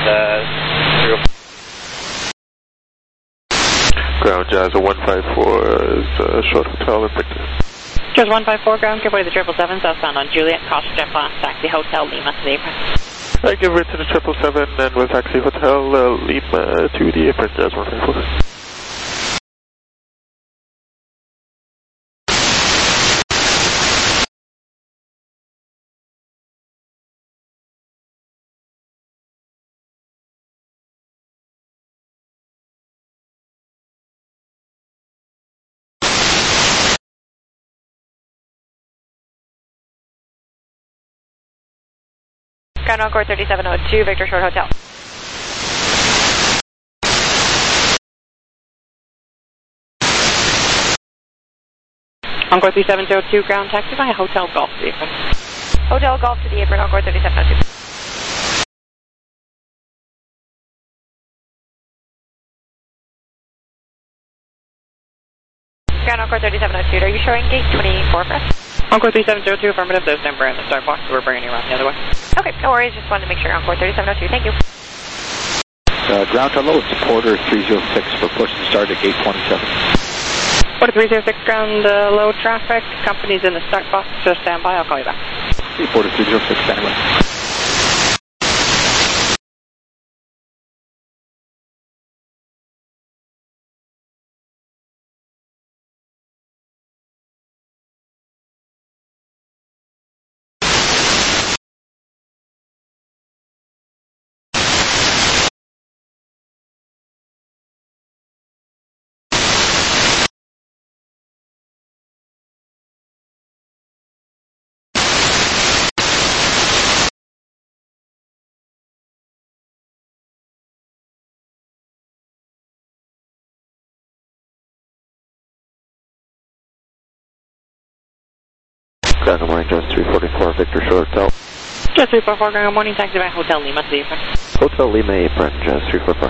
0. Ground Jazz 154 is short hotel in Victor. Jazz 154 ground, give way to the 777 southbound on Juliet, caution jet class, taxi Hotel Lima to the apron. I give way to the 777 and with taxi Hotel Lima to the apron, Jazz 154. Ground Encore 3702, Victor Short Hotel. Encore 3702, ground taxi via Hotel Golf to the apron. Hotel Golf to the apron, Encore 3702. Ground Encore 3702, are you showing gate 24 for us? Encore 3702, affirmative, there's number in the start box, so we're bringing you around the other way. Okay, no worries, just wanted to make sure. Encore 3702, thank you. Ground hello, it's Porter 306 for push and start at gate 27. Porter 306, ground low traffic, company's in the start box, just stand by, I'll call you back. Porter 306, standing by. Ground Morning, Just 344, Victor Short Hotel. Just 344, ground morning, taxi by Hotel Lima to the apron. Hotel Lima apron, Just 344.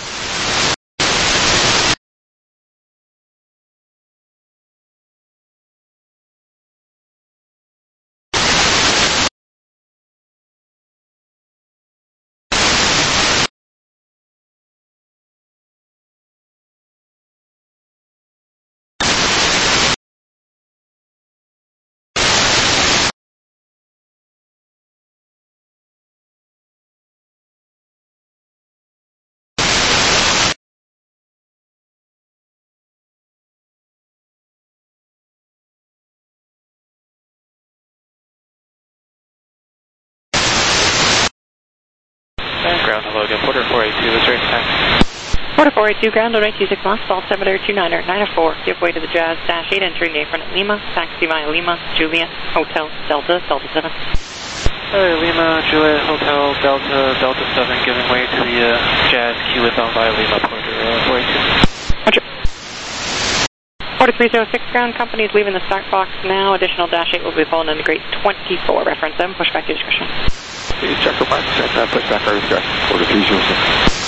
Ground hello again, Porter 482, is ready to taxi. Porter 482, ground on 826 miles, altimeter 2994, give way to the Jazz Dash 8, entering the apron at Lima, taxi via Lima, Juliet, Hotel, Delta, Delta 7. Lima, Juliet, Hotel, Delta, Delta 7, giving way to the Jazz Q without via Lima, Porter 482. Roger. Porter 306, ground company is leaving the start box now, additional Dash 8 will be falling into grade 24, reference M, push back to discretion. Check for mark, push back our discretion, Porter 306.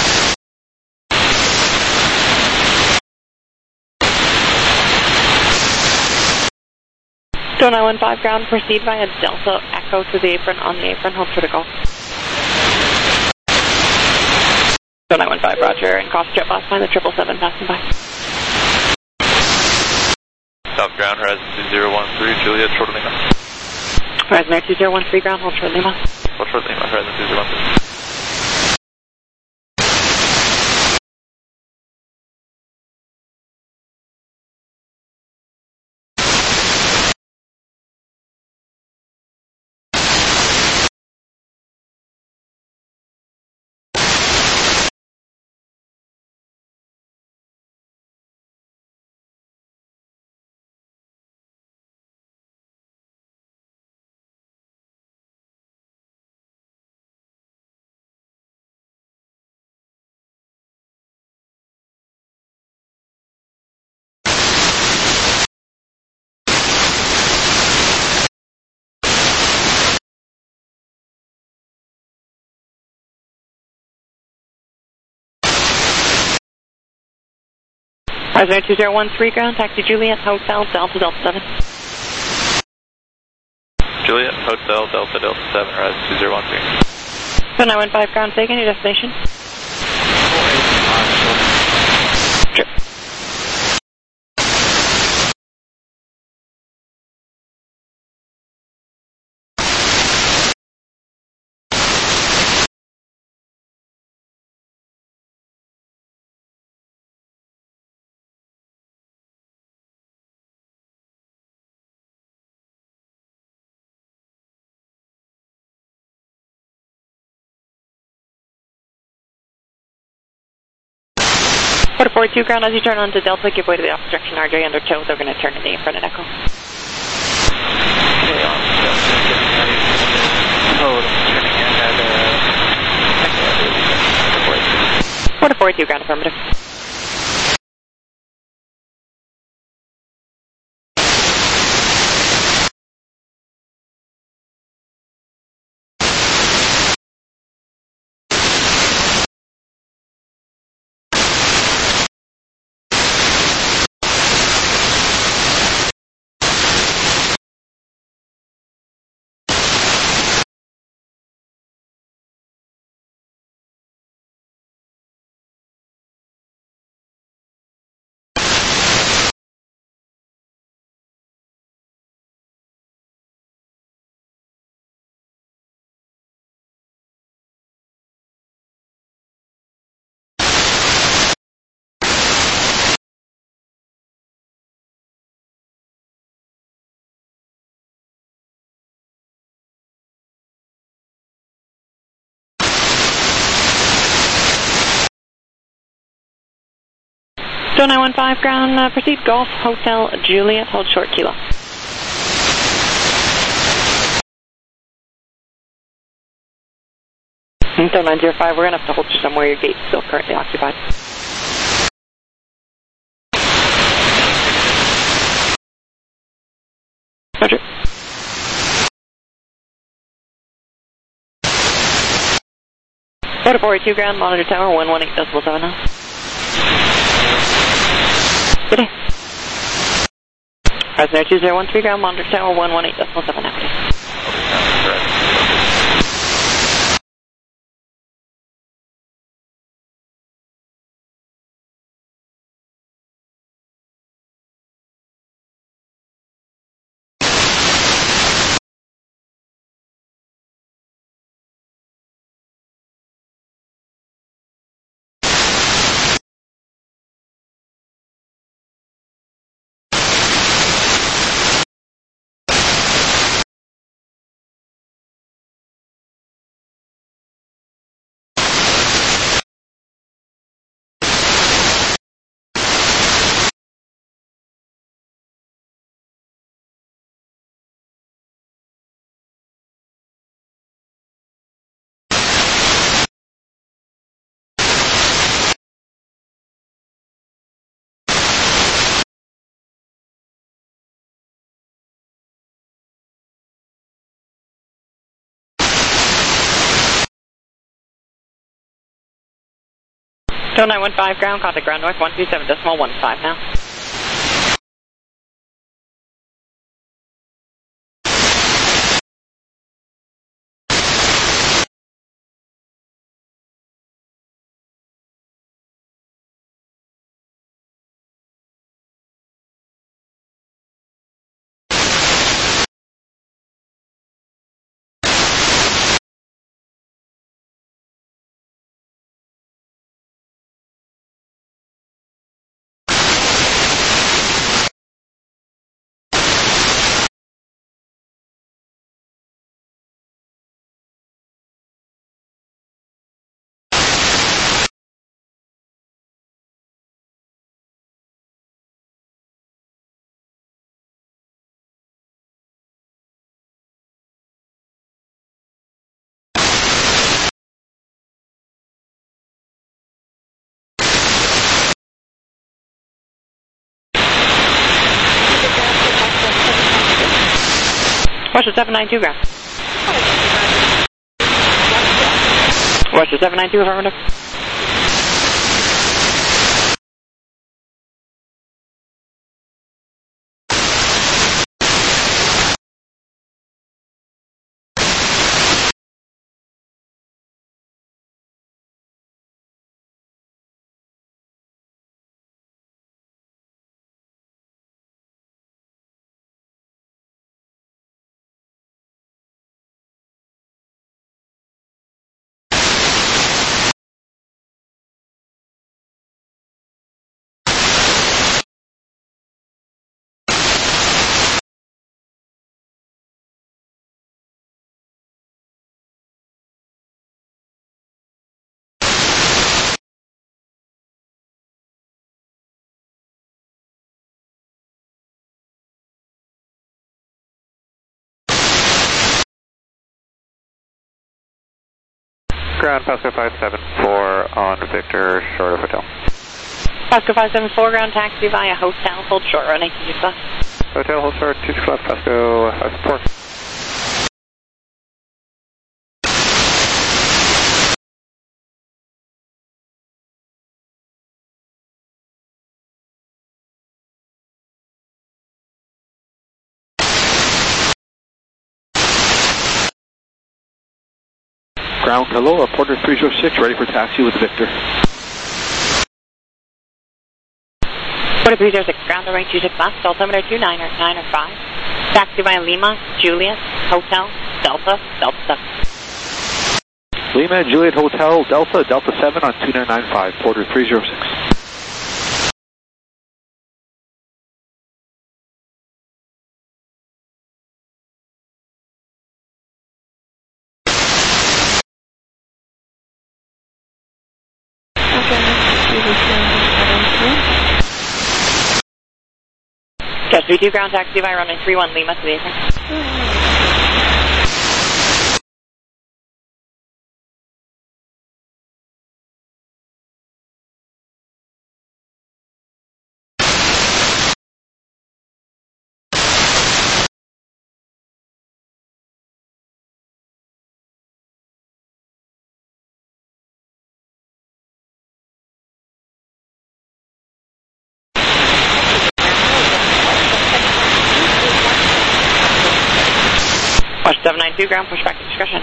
So 915 ground, proceed via Delta Echo to the apron, on the apron, hold for the call. So 915, roger, and cross jet last time, the 777 passing by. South ground, Horizon 2013, Juliet, short Lima. Horizon Air 2013, ground, hold short Lima. Hold short Lima, Horizon 2013. Horizon Air 2013, ground, taxi Juliet, Hotel, Delta, Delta 7. Juliet, Hotel, Delta, Delta 7, Horizon 2013. So 915 ground, taking your destination. Sure. Porter 42 ground, as you turn onto Delta, give way to the opposite direction, RJ under tow, they're going to turn in the front of Echo. Okay, on Delta, turning in. 42, ground affirmative. Still 915, ground, proceed Golf Hotel Juliet, hold short kilo. Still 905, we're going to have to hold you somewhere, your gate's still currently occupied. Roger. Order 42, ground, monitor tower, 118.7 now. Good day. Fresno 2013, ground, monitor tower, 118.7 now. Still 915, ground, contact ground north, 127.15 now. Western 792, ground. Western 792, affirmative. Ground Pasco 574 on Victor, short of hotel. Pasco 574, ground taxi via hotel, hold short, run 826 left. Hotel, hold short, 26 left, Pasco 574. Ground, hello, Porter 306, ready for taxi with Victor. Porter 306, ground runway 26 left, altimeter 29 or 9 or 5. Taxi via Lima, Juliet, Hotel, Delta, Delta 7. Lima, Juliet Hotel, Delta, Delta 7 on 2995, Porter 306. Just V2 ground taxi via runway 31 Lima to the apron. Watch 792 ground, push back to discretion.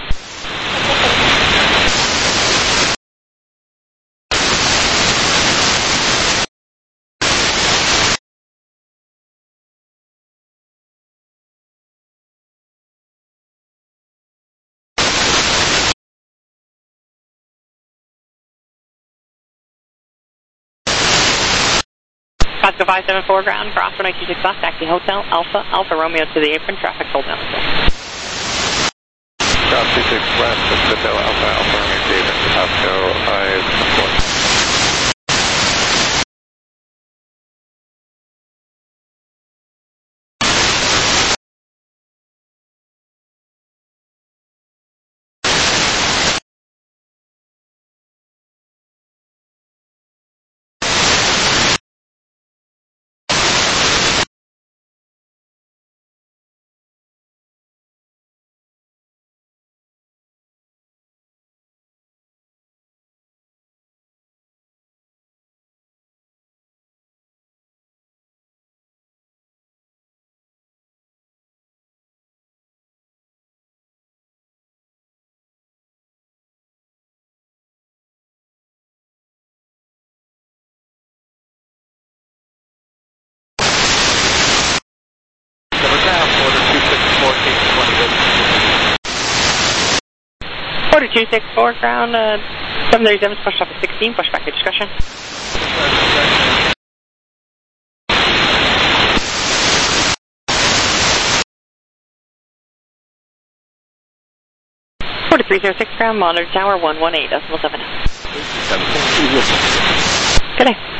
Pasco 574 ground, cross 126 left, taxi hotel, Alpha, Alpha Romeo to the apron, traffic hold down. Ground 26 left, Hotel Alpha, Alpha Romeo to the apron, Pasco 574. Porter 264 ground, 737 push off at 16, push back to discretion. Porter 306 ground, monitor tower 118.7. Good day.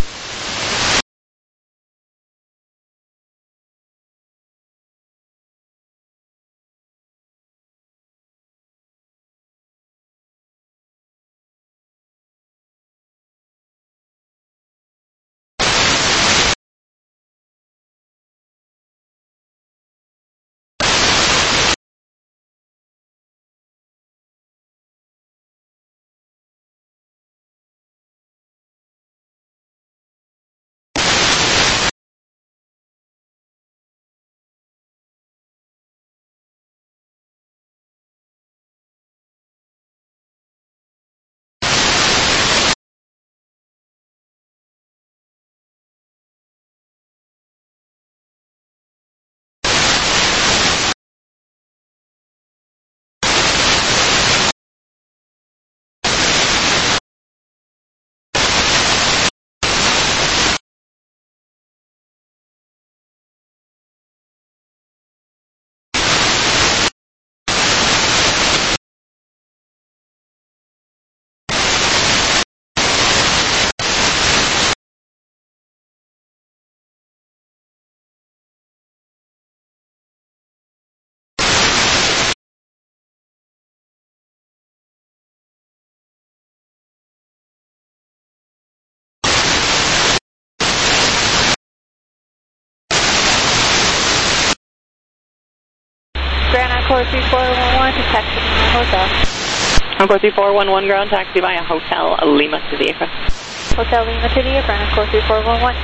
Grand Encore 3411 to taxi Hotel. Encore 3411 ground taxi via Hotel Lima to the apron. Hotel Lima to the apron, Encore 3411.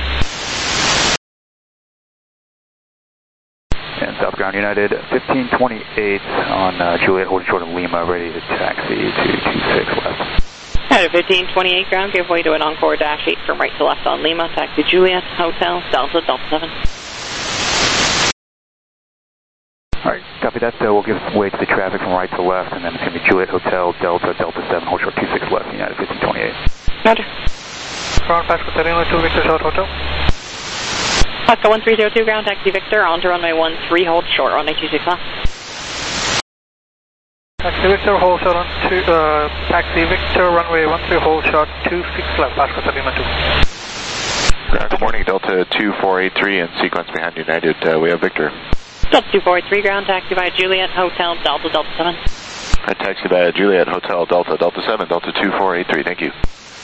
And South Ground United 1528 on Juliet, holding short of Lima, ready to taxi to 26 left. At a 1528 ground, give way to an Encore dash 8 from right to left on Lima, taxi Juliet, Hotel, Delta, Delta 7. Alright, copy that. We'll give way to the traffic from right to left, and then it's going to be Juliet, Hotel, Delta, Delta 7, hold short 26 left, United 1528. Roger. Ground Pascal 2 Victor Short Hotel. Pascal 1302 ground, taxi Victor, on to runway 13, hold short, runway 26 left. Taxi Victor, hold short on taxi Victor, runway 13, hold short 26 left, Pascal 2. Good morning, Delta 2483 and sequence behind United. We have Victor. Delta 2483 ground, taxi via Juliet, Hotel, Delta, Delta 7. Taxi via Juliet, Hotel, Delta, Delta 7, Delta 2483, thank you.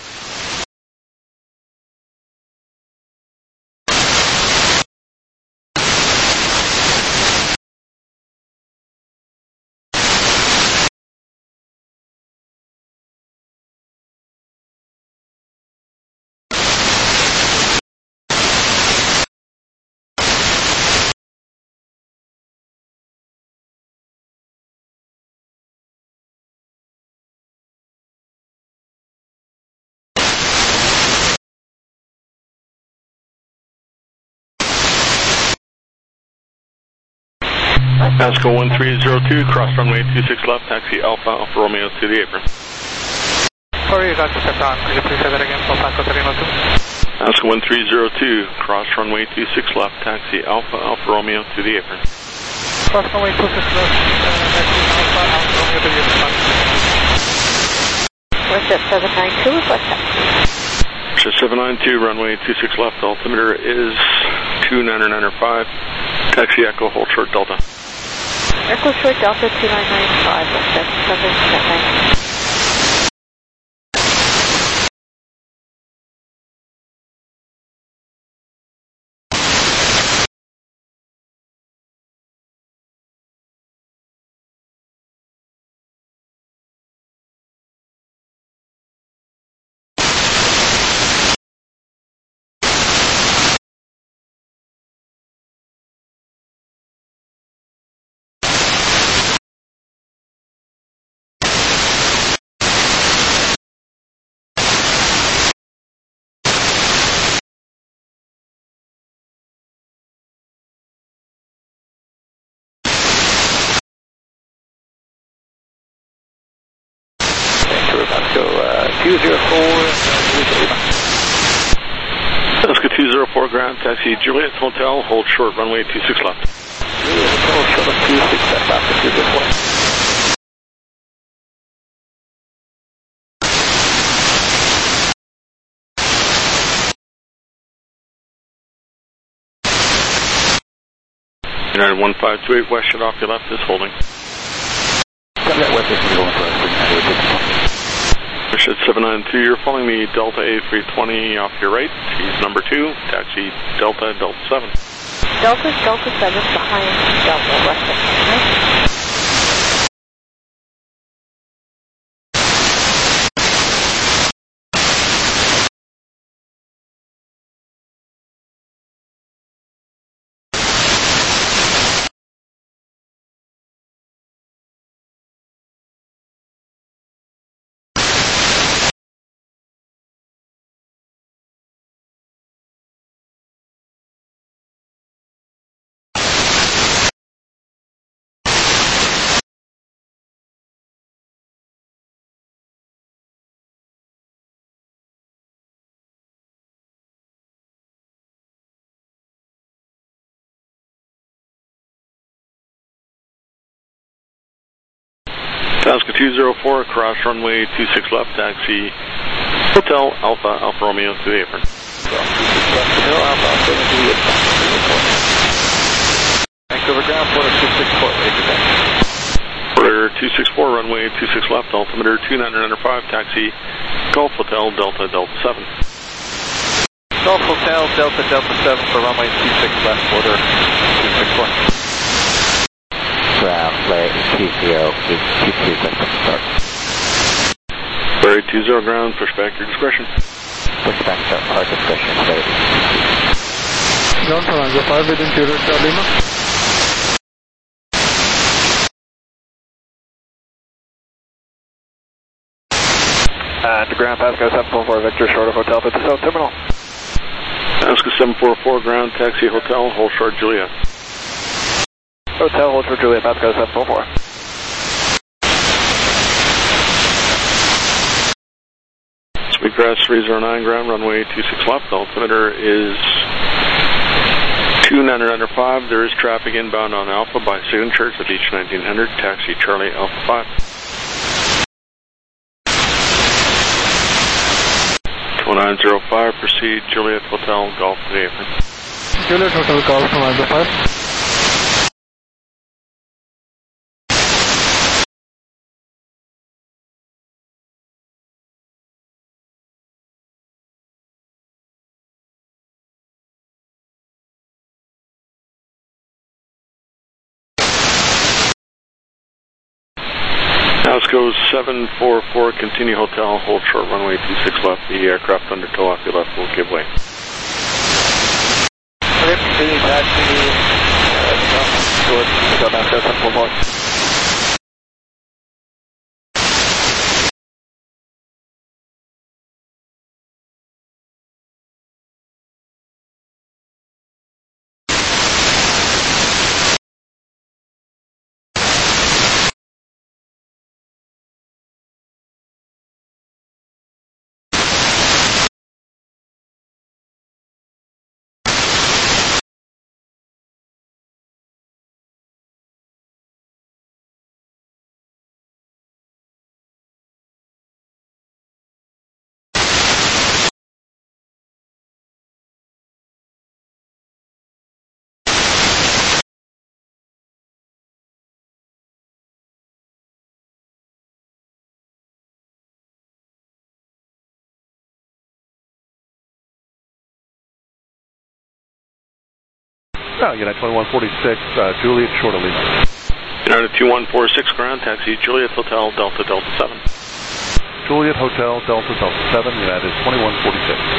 Pascal 1302, cross runway 26 left, taxi Alpha, Alfa Romeo to the apron. Sorry, you got to step down. Could you please say that again for Pascal 1302? Pascal 1302, cross runway 26 left, taxi Alpha, Alfa Romeo to the apron. Cross runway 26 left, taxi Alpha, Alfa Romeo to the apron. Worship 792, request taxi. Worship 792, runway 26 left, altimeter is 29905, taxi Echo, hold short Delta. Echo short Delta 2995, Worship 792. Pascal 204 ground, taxi Juliet, Hotel, hold short, runway 26 left. Juliet, Hotel, short of 26 left, Pascal 204. United 1528, west shut off your left is holding. Copy that, west is holding for us, Worship 792, you're following the Delta A320 off your right. He's number 2, taxi Delta, Delta 7. Delta, Delta 7 behind Delta, Western. Pascal 204, cross runway 26 left, taxi Hotel, Alpha, Alfa Romeo to the apron. Vancouver ground, Porter 264, ready for taxi. Porter 264, runway 26 left, altimeter 2995, taxi Gulf Hotel, Delta, Delta 7. Gulf Hotel, Delta, Delta 7 for runway 26 left, Porter 264. Ground 20, start. Barry 20 ground, push back your discretion. Push back to our discretion, Ground Commander 5 within Juliet Lima. To ground, Pasco 744, Victor, short of Hotel 57 Terminal. Pasco 744, ground, taxi, hotel, hold short, Juliet. Hotel, hold for Juliet, Pasco 744. Sweetgrass 309, ground, runway 26 left, altimeter is 2995. There is traffic inbound on Alpha by signature at Beach 1900, taxi Charlie Alpha 5. 2905, proceed Juliet Hotel, Golf to the apron. Juliet Hotel, Golf Commander 5. Pasco 744, continue hotel, hold short runway 26 left. The aircraft under tow off your left will give way. Okay, proceed taxi, towards Pasco 744. United 2146, Juliet, short of Lima. United 2146, ground, taxi Juliet Hotel, Delta 7. Juliet Hotel, Delta 7, United 2146.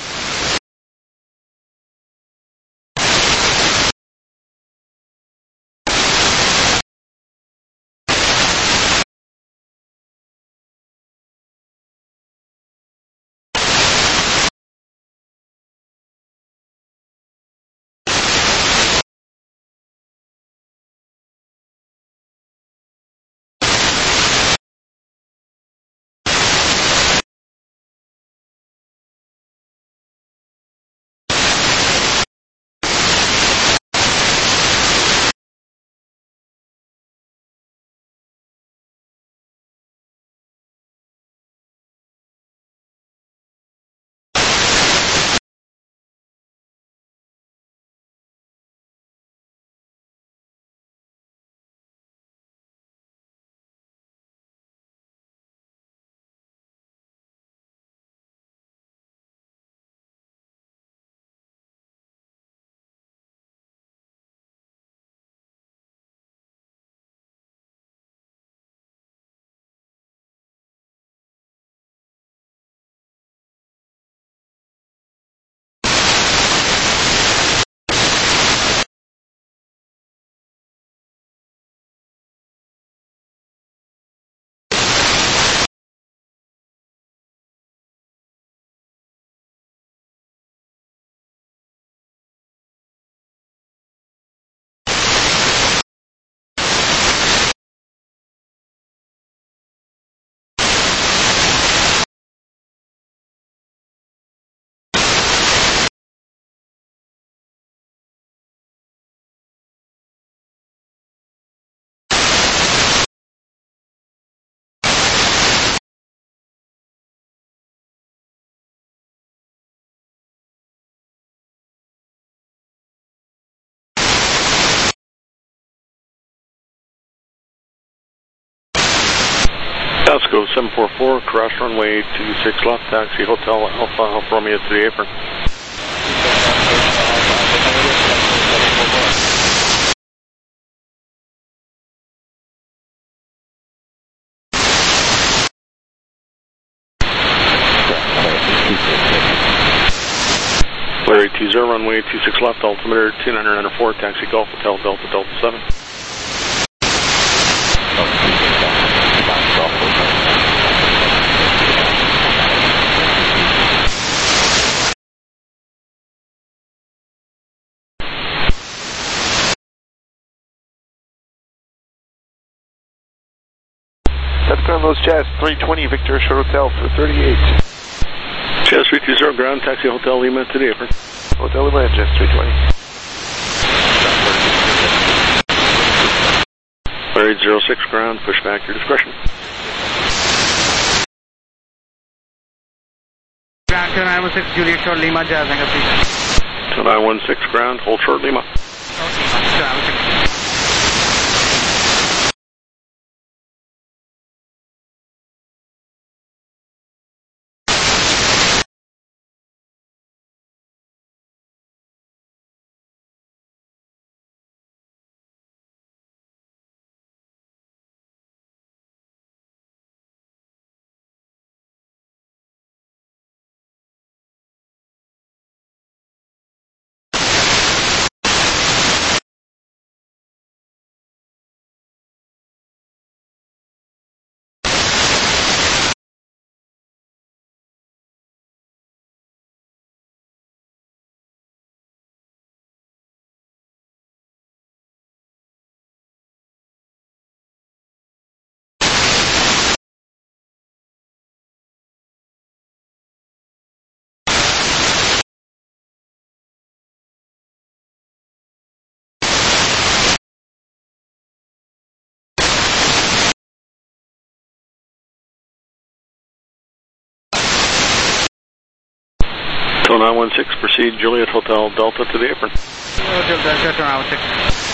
Pasco 744, cross runway 26 left, taxi Hotel Alpha Romeo to the apron. 20, runway 26 left, altimeter 2994, taxi Golf Hotel Delta Delta 7. That's ground those Jazz 320, Victor Short Hotel for 38. Jazz 320, ground, taxi Hotel Lima to the apron. Hotel Lima, Jazz 320. 0806, ground, push back your discretion. Ground 2916, Juliet Short Lima, Jazz, please. 2916, ground, hold short Lima. So 916, proceed Juliet Hotel Delta to the apron. Hotel Delta 916.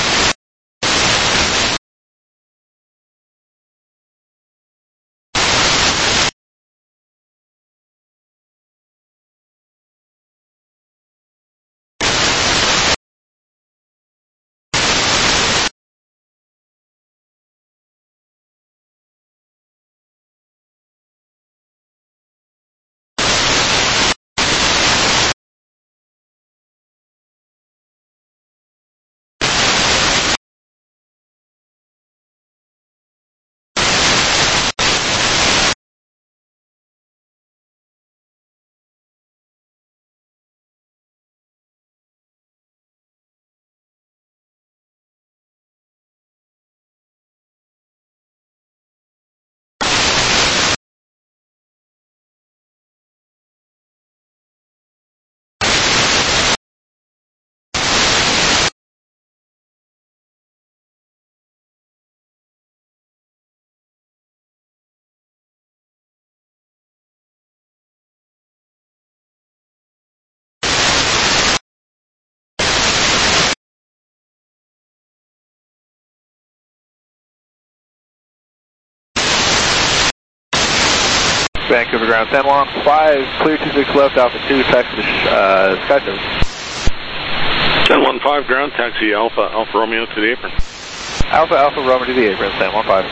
Vancouver ground, San Juan 5, clear 26 left, Alpha 2, taxi Skyservice. San Juan 5, ground, taxi Alpha Romeo to the apron. Alpha Romeo to the apron, San Juan 5.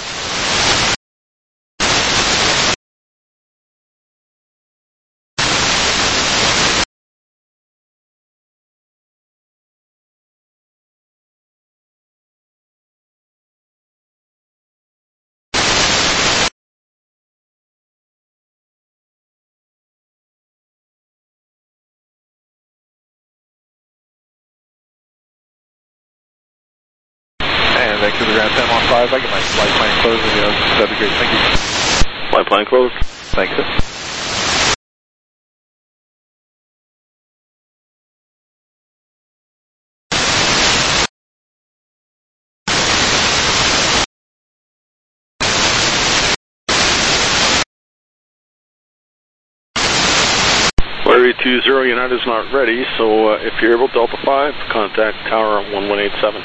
Vancouver ground, San Juan 5, I get my flight plan closed, that'd be great, thank you. Flight plan closed. Thanks, sir. Larry 20, United is not ready, so if you're able, Delta 5, contact Tower 1187.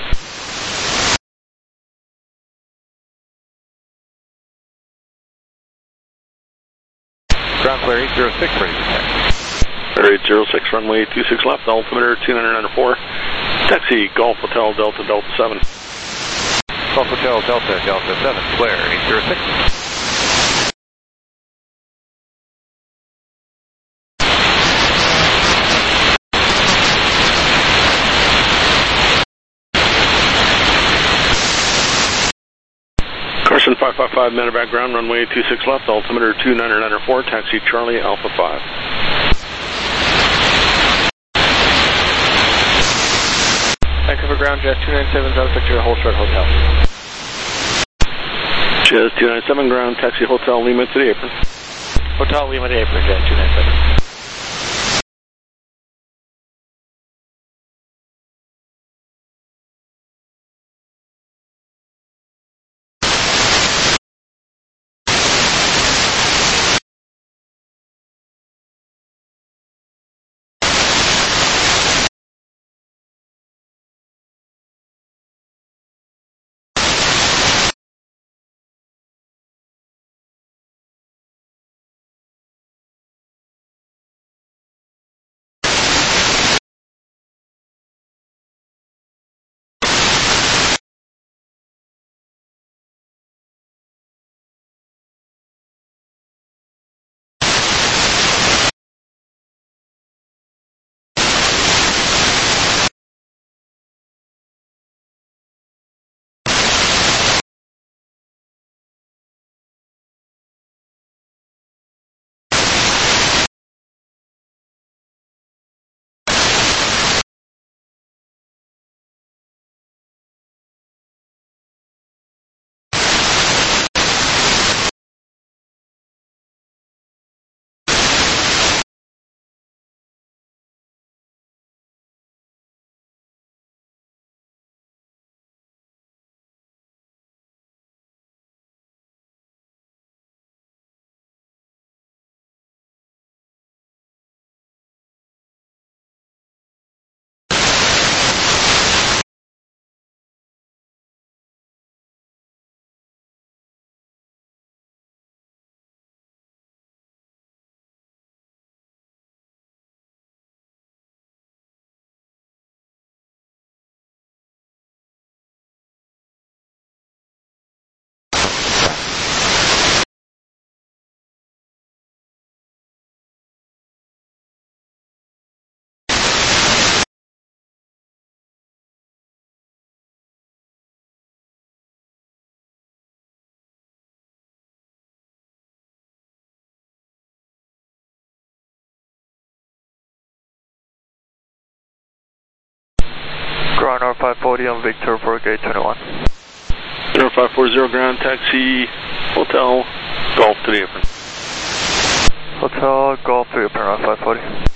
Ground clear 806, ready to taxi. Clear 806, runway 26 left, altimeter 2994, taxi Golf Hotel Delta Delta 7. Golf Hotel Delta Delta 7, clear 806. Ocean 555 medevac ground, runway 26 left, altimeter 2994, taxi Charlie Alpha 5. Vancouver ground, Jet 297, out of picture, hold short hotel. Jet 297 ground, taxi Hotel Lima to the apron. Hotel Lima to the apron, Jet 297. Ground R540 on Victor for gate 21. 0540 ground, taxi Hotel Golf to the apron. Hotel Golf to the apron, R540.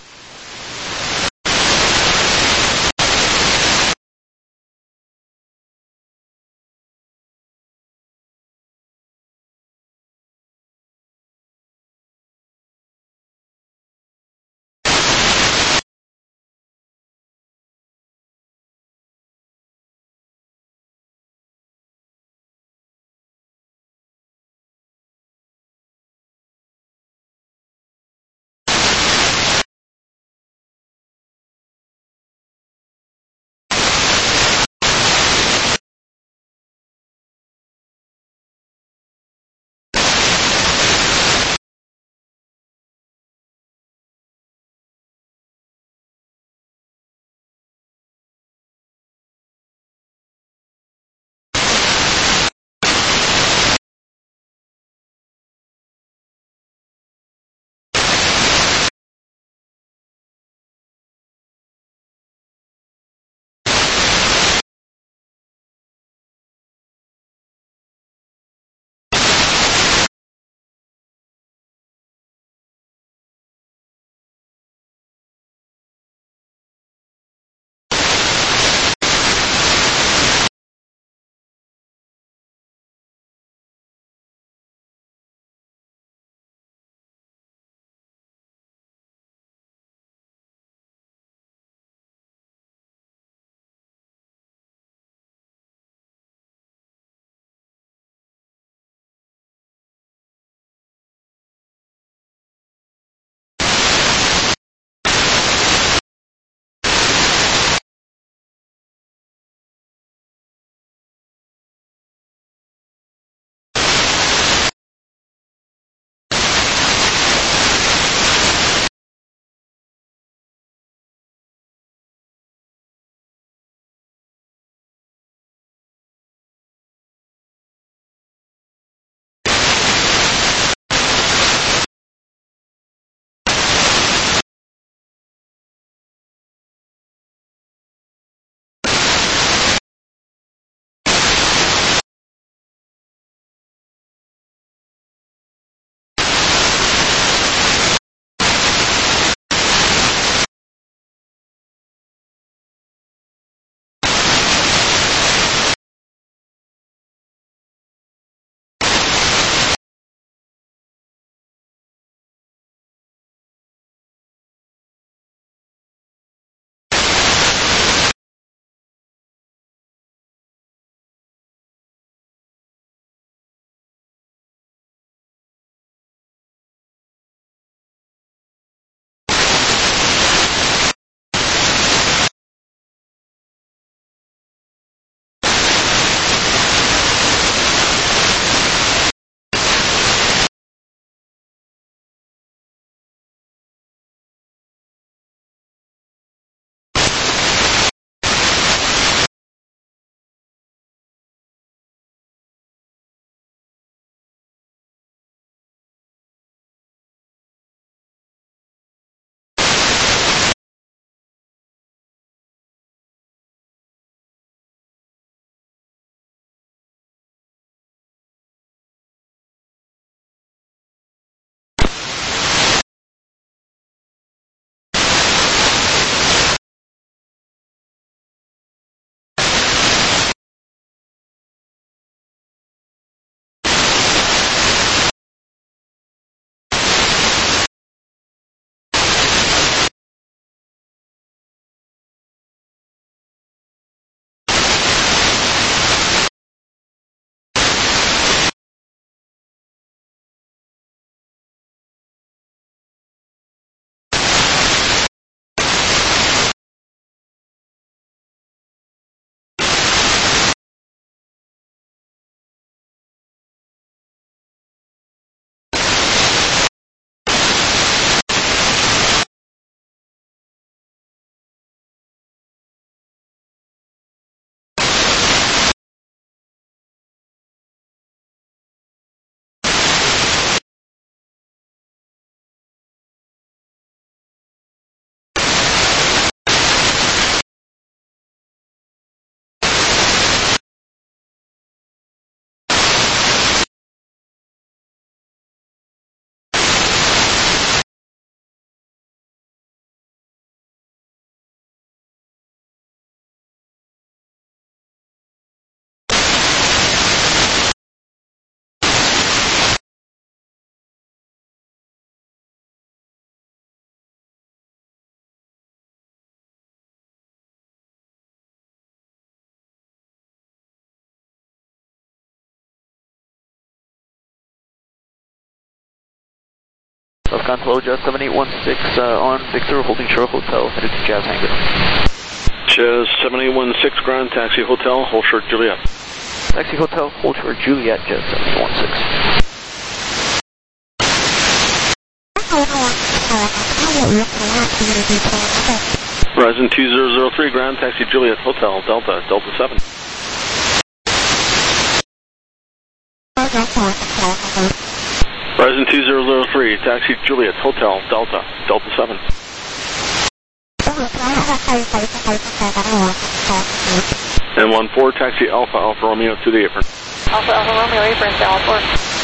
Wisconsin Hello Jazz 7816 on Victor, holding short hotel, headed to Jazz Hangar. Jazz 7816 ground, taxi hotel, hold short Juliet. Taxi hotel, hold short Juliet, Jazz 7816. Verizon 2003 ground, taxi Juliet, hotel, Delta, Delta 7. Verizon 2003, taxi Juliet, hotel, Delta, Delta 7. And 14, taxi Alpha, Alpha Romeo to the apron. Alpha, Alpha Romeo, apron, Channel 4.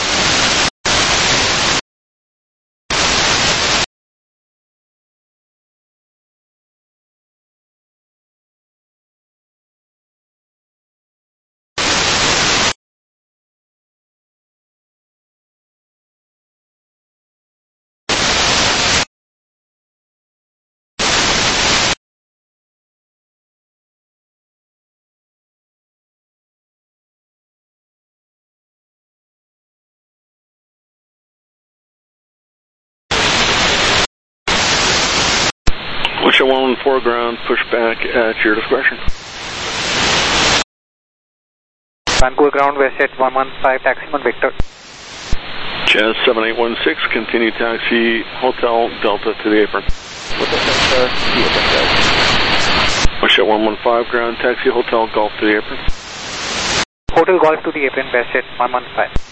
Wish 114 ground, push back at your discretion. Vancouver ground, west at 115, taxi 1 Victor. Jazz 7816, continue taxi hotel, Delta to the apron. Wish 115 ground, taxi hotel, Golf to the apron. Hotel Golf to the apron, west at 115.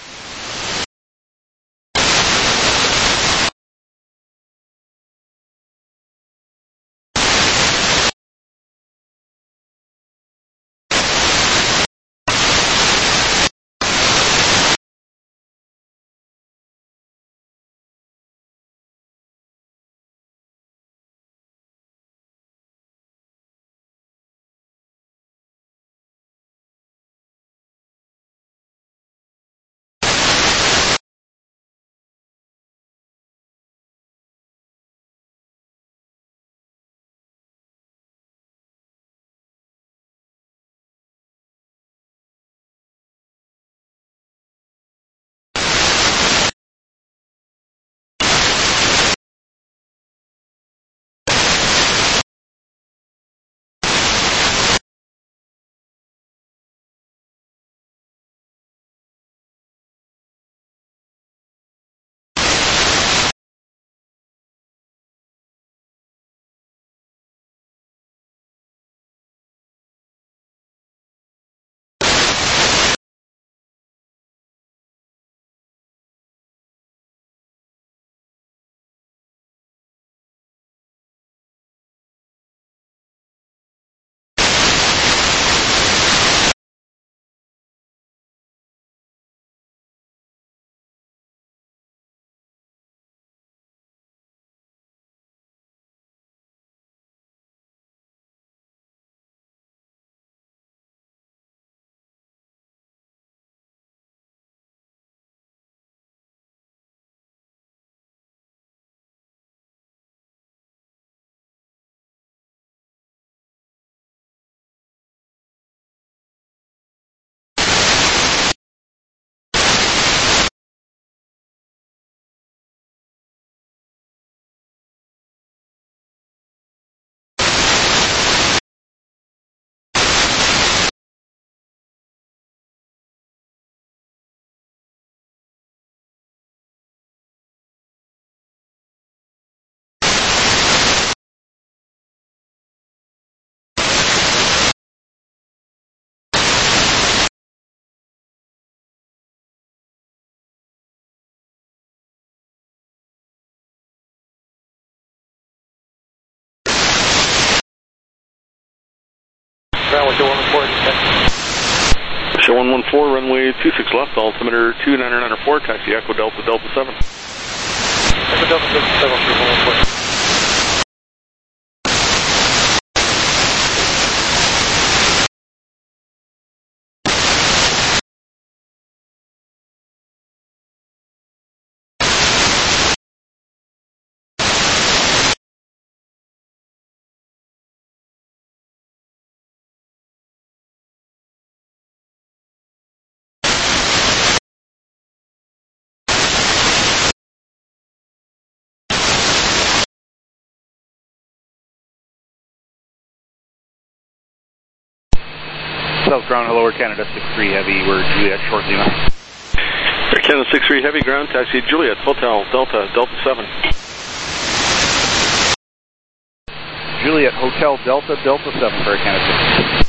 Ground with 114. Show 114, runway 26 left, altimeter 2994, taxi Echo Delta, Delta 7. Echo Delta, Delta 7, 114. South ground, hello, Air Canada 6-3 Heavy, we're Juliet, short Lima. Air Canada 6-3 Heavy, ground, taxi Juliet, Hotel, Delta, Delta 7. Juliet, Hotel, Delta, Delta 7 for Air Canada 6.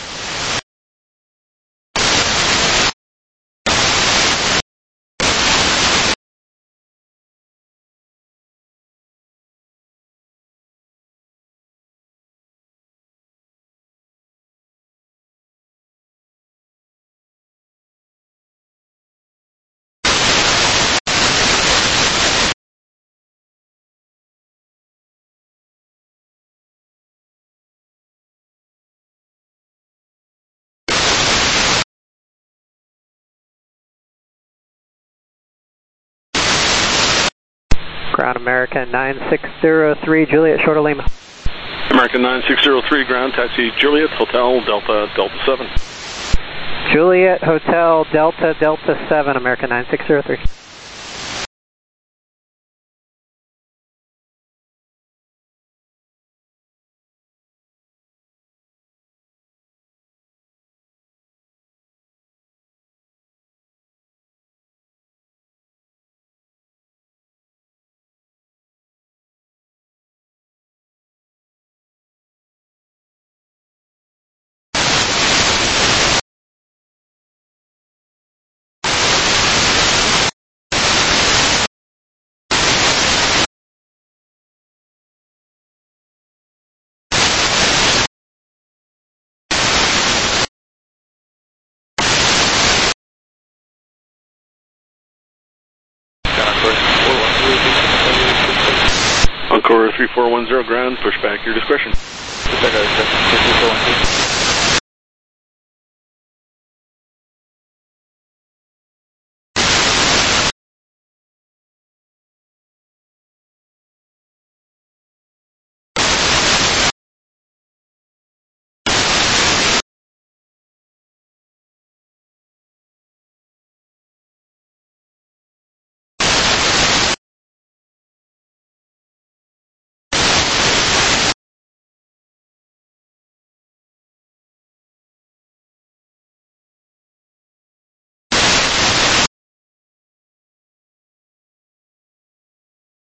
Ground American 9603 Juliet, short of Lima. American 9603 ground, taxi Juliet, Hotel, Delta, Delta 7. Juliet, Hotel, Delta, Delta 7, American 9603. Encore 3410 ground, push back your discretion.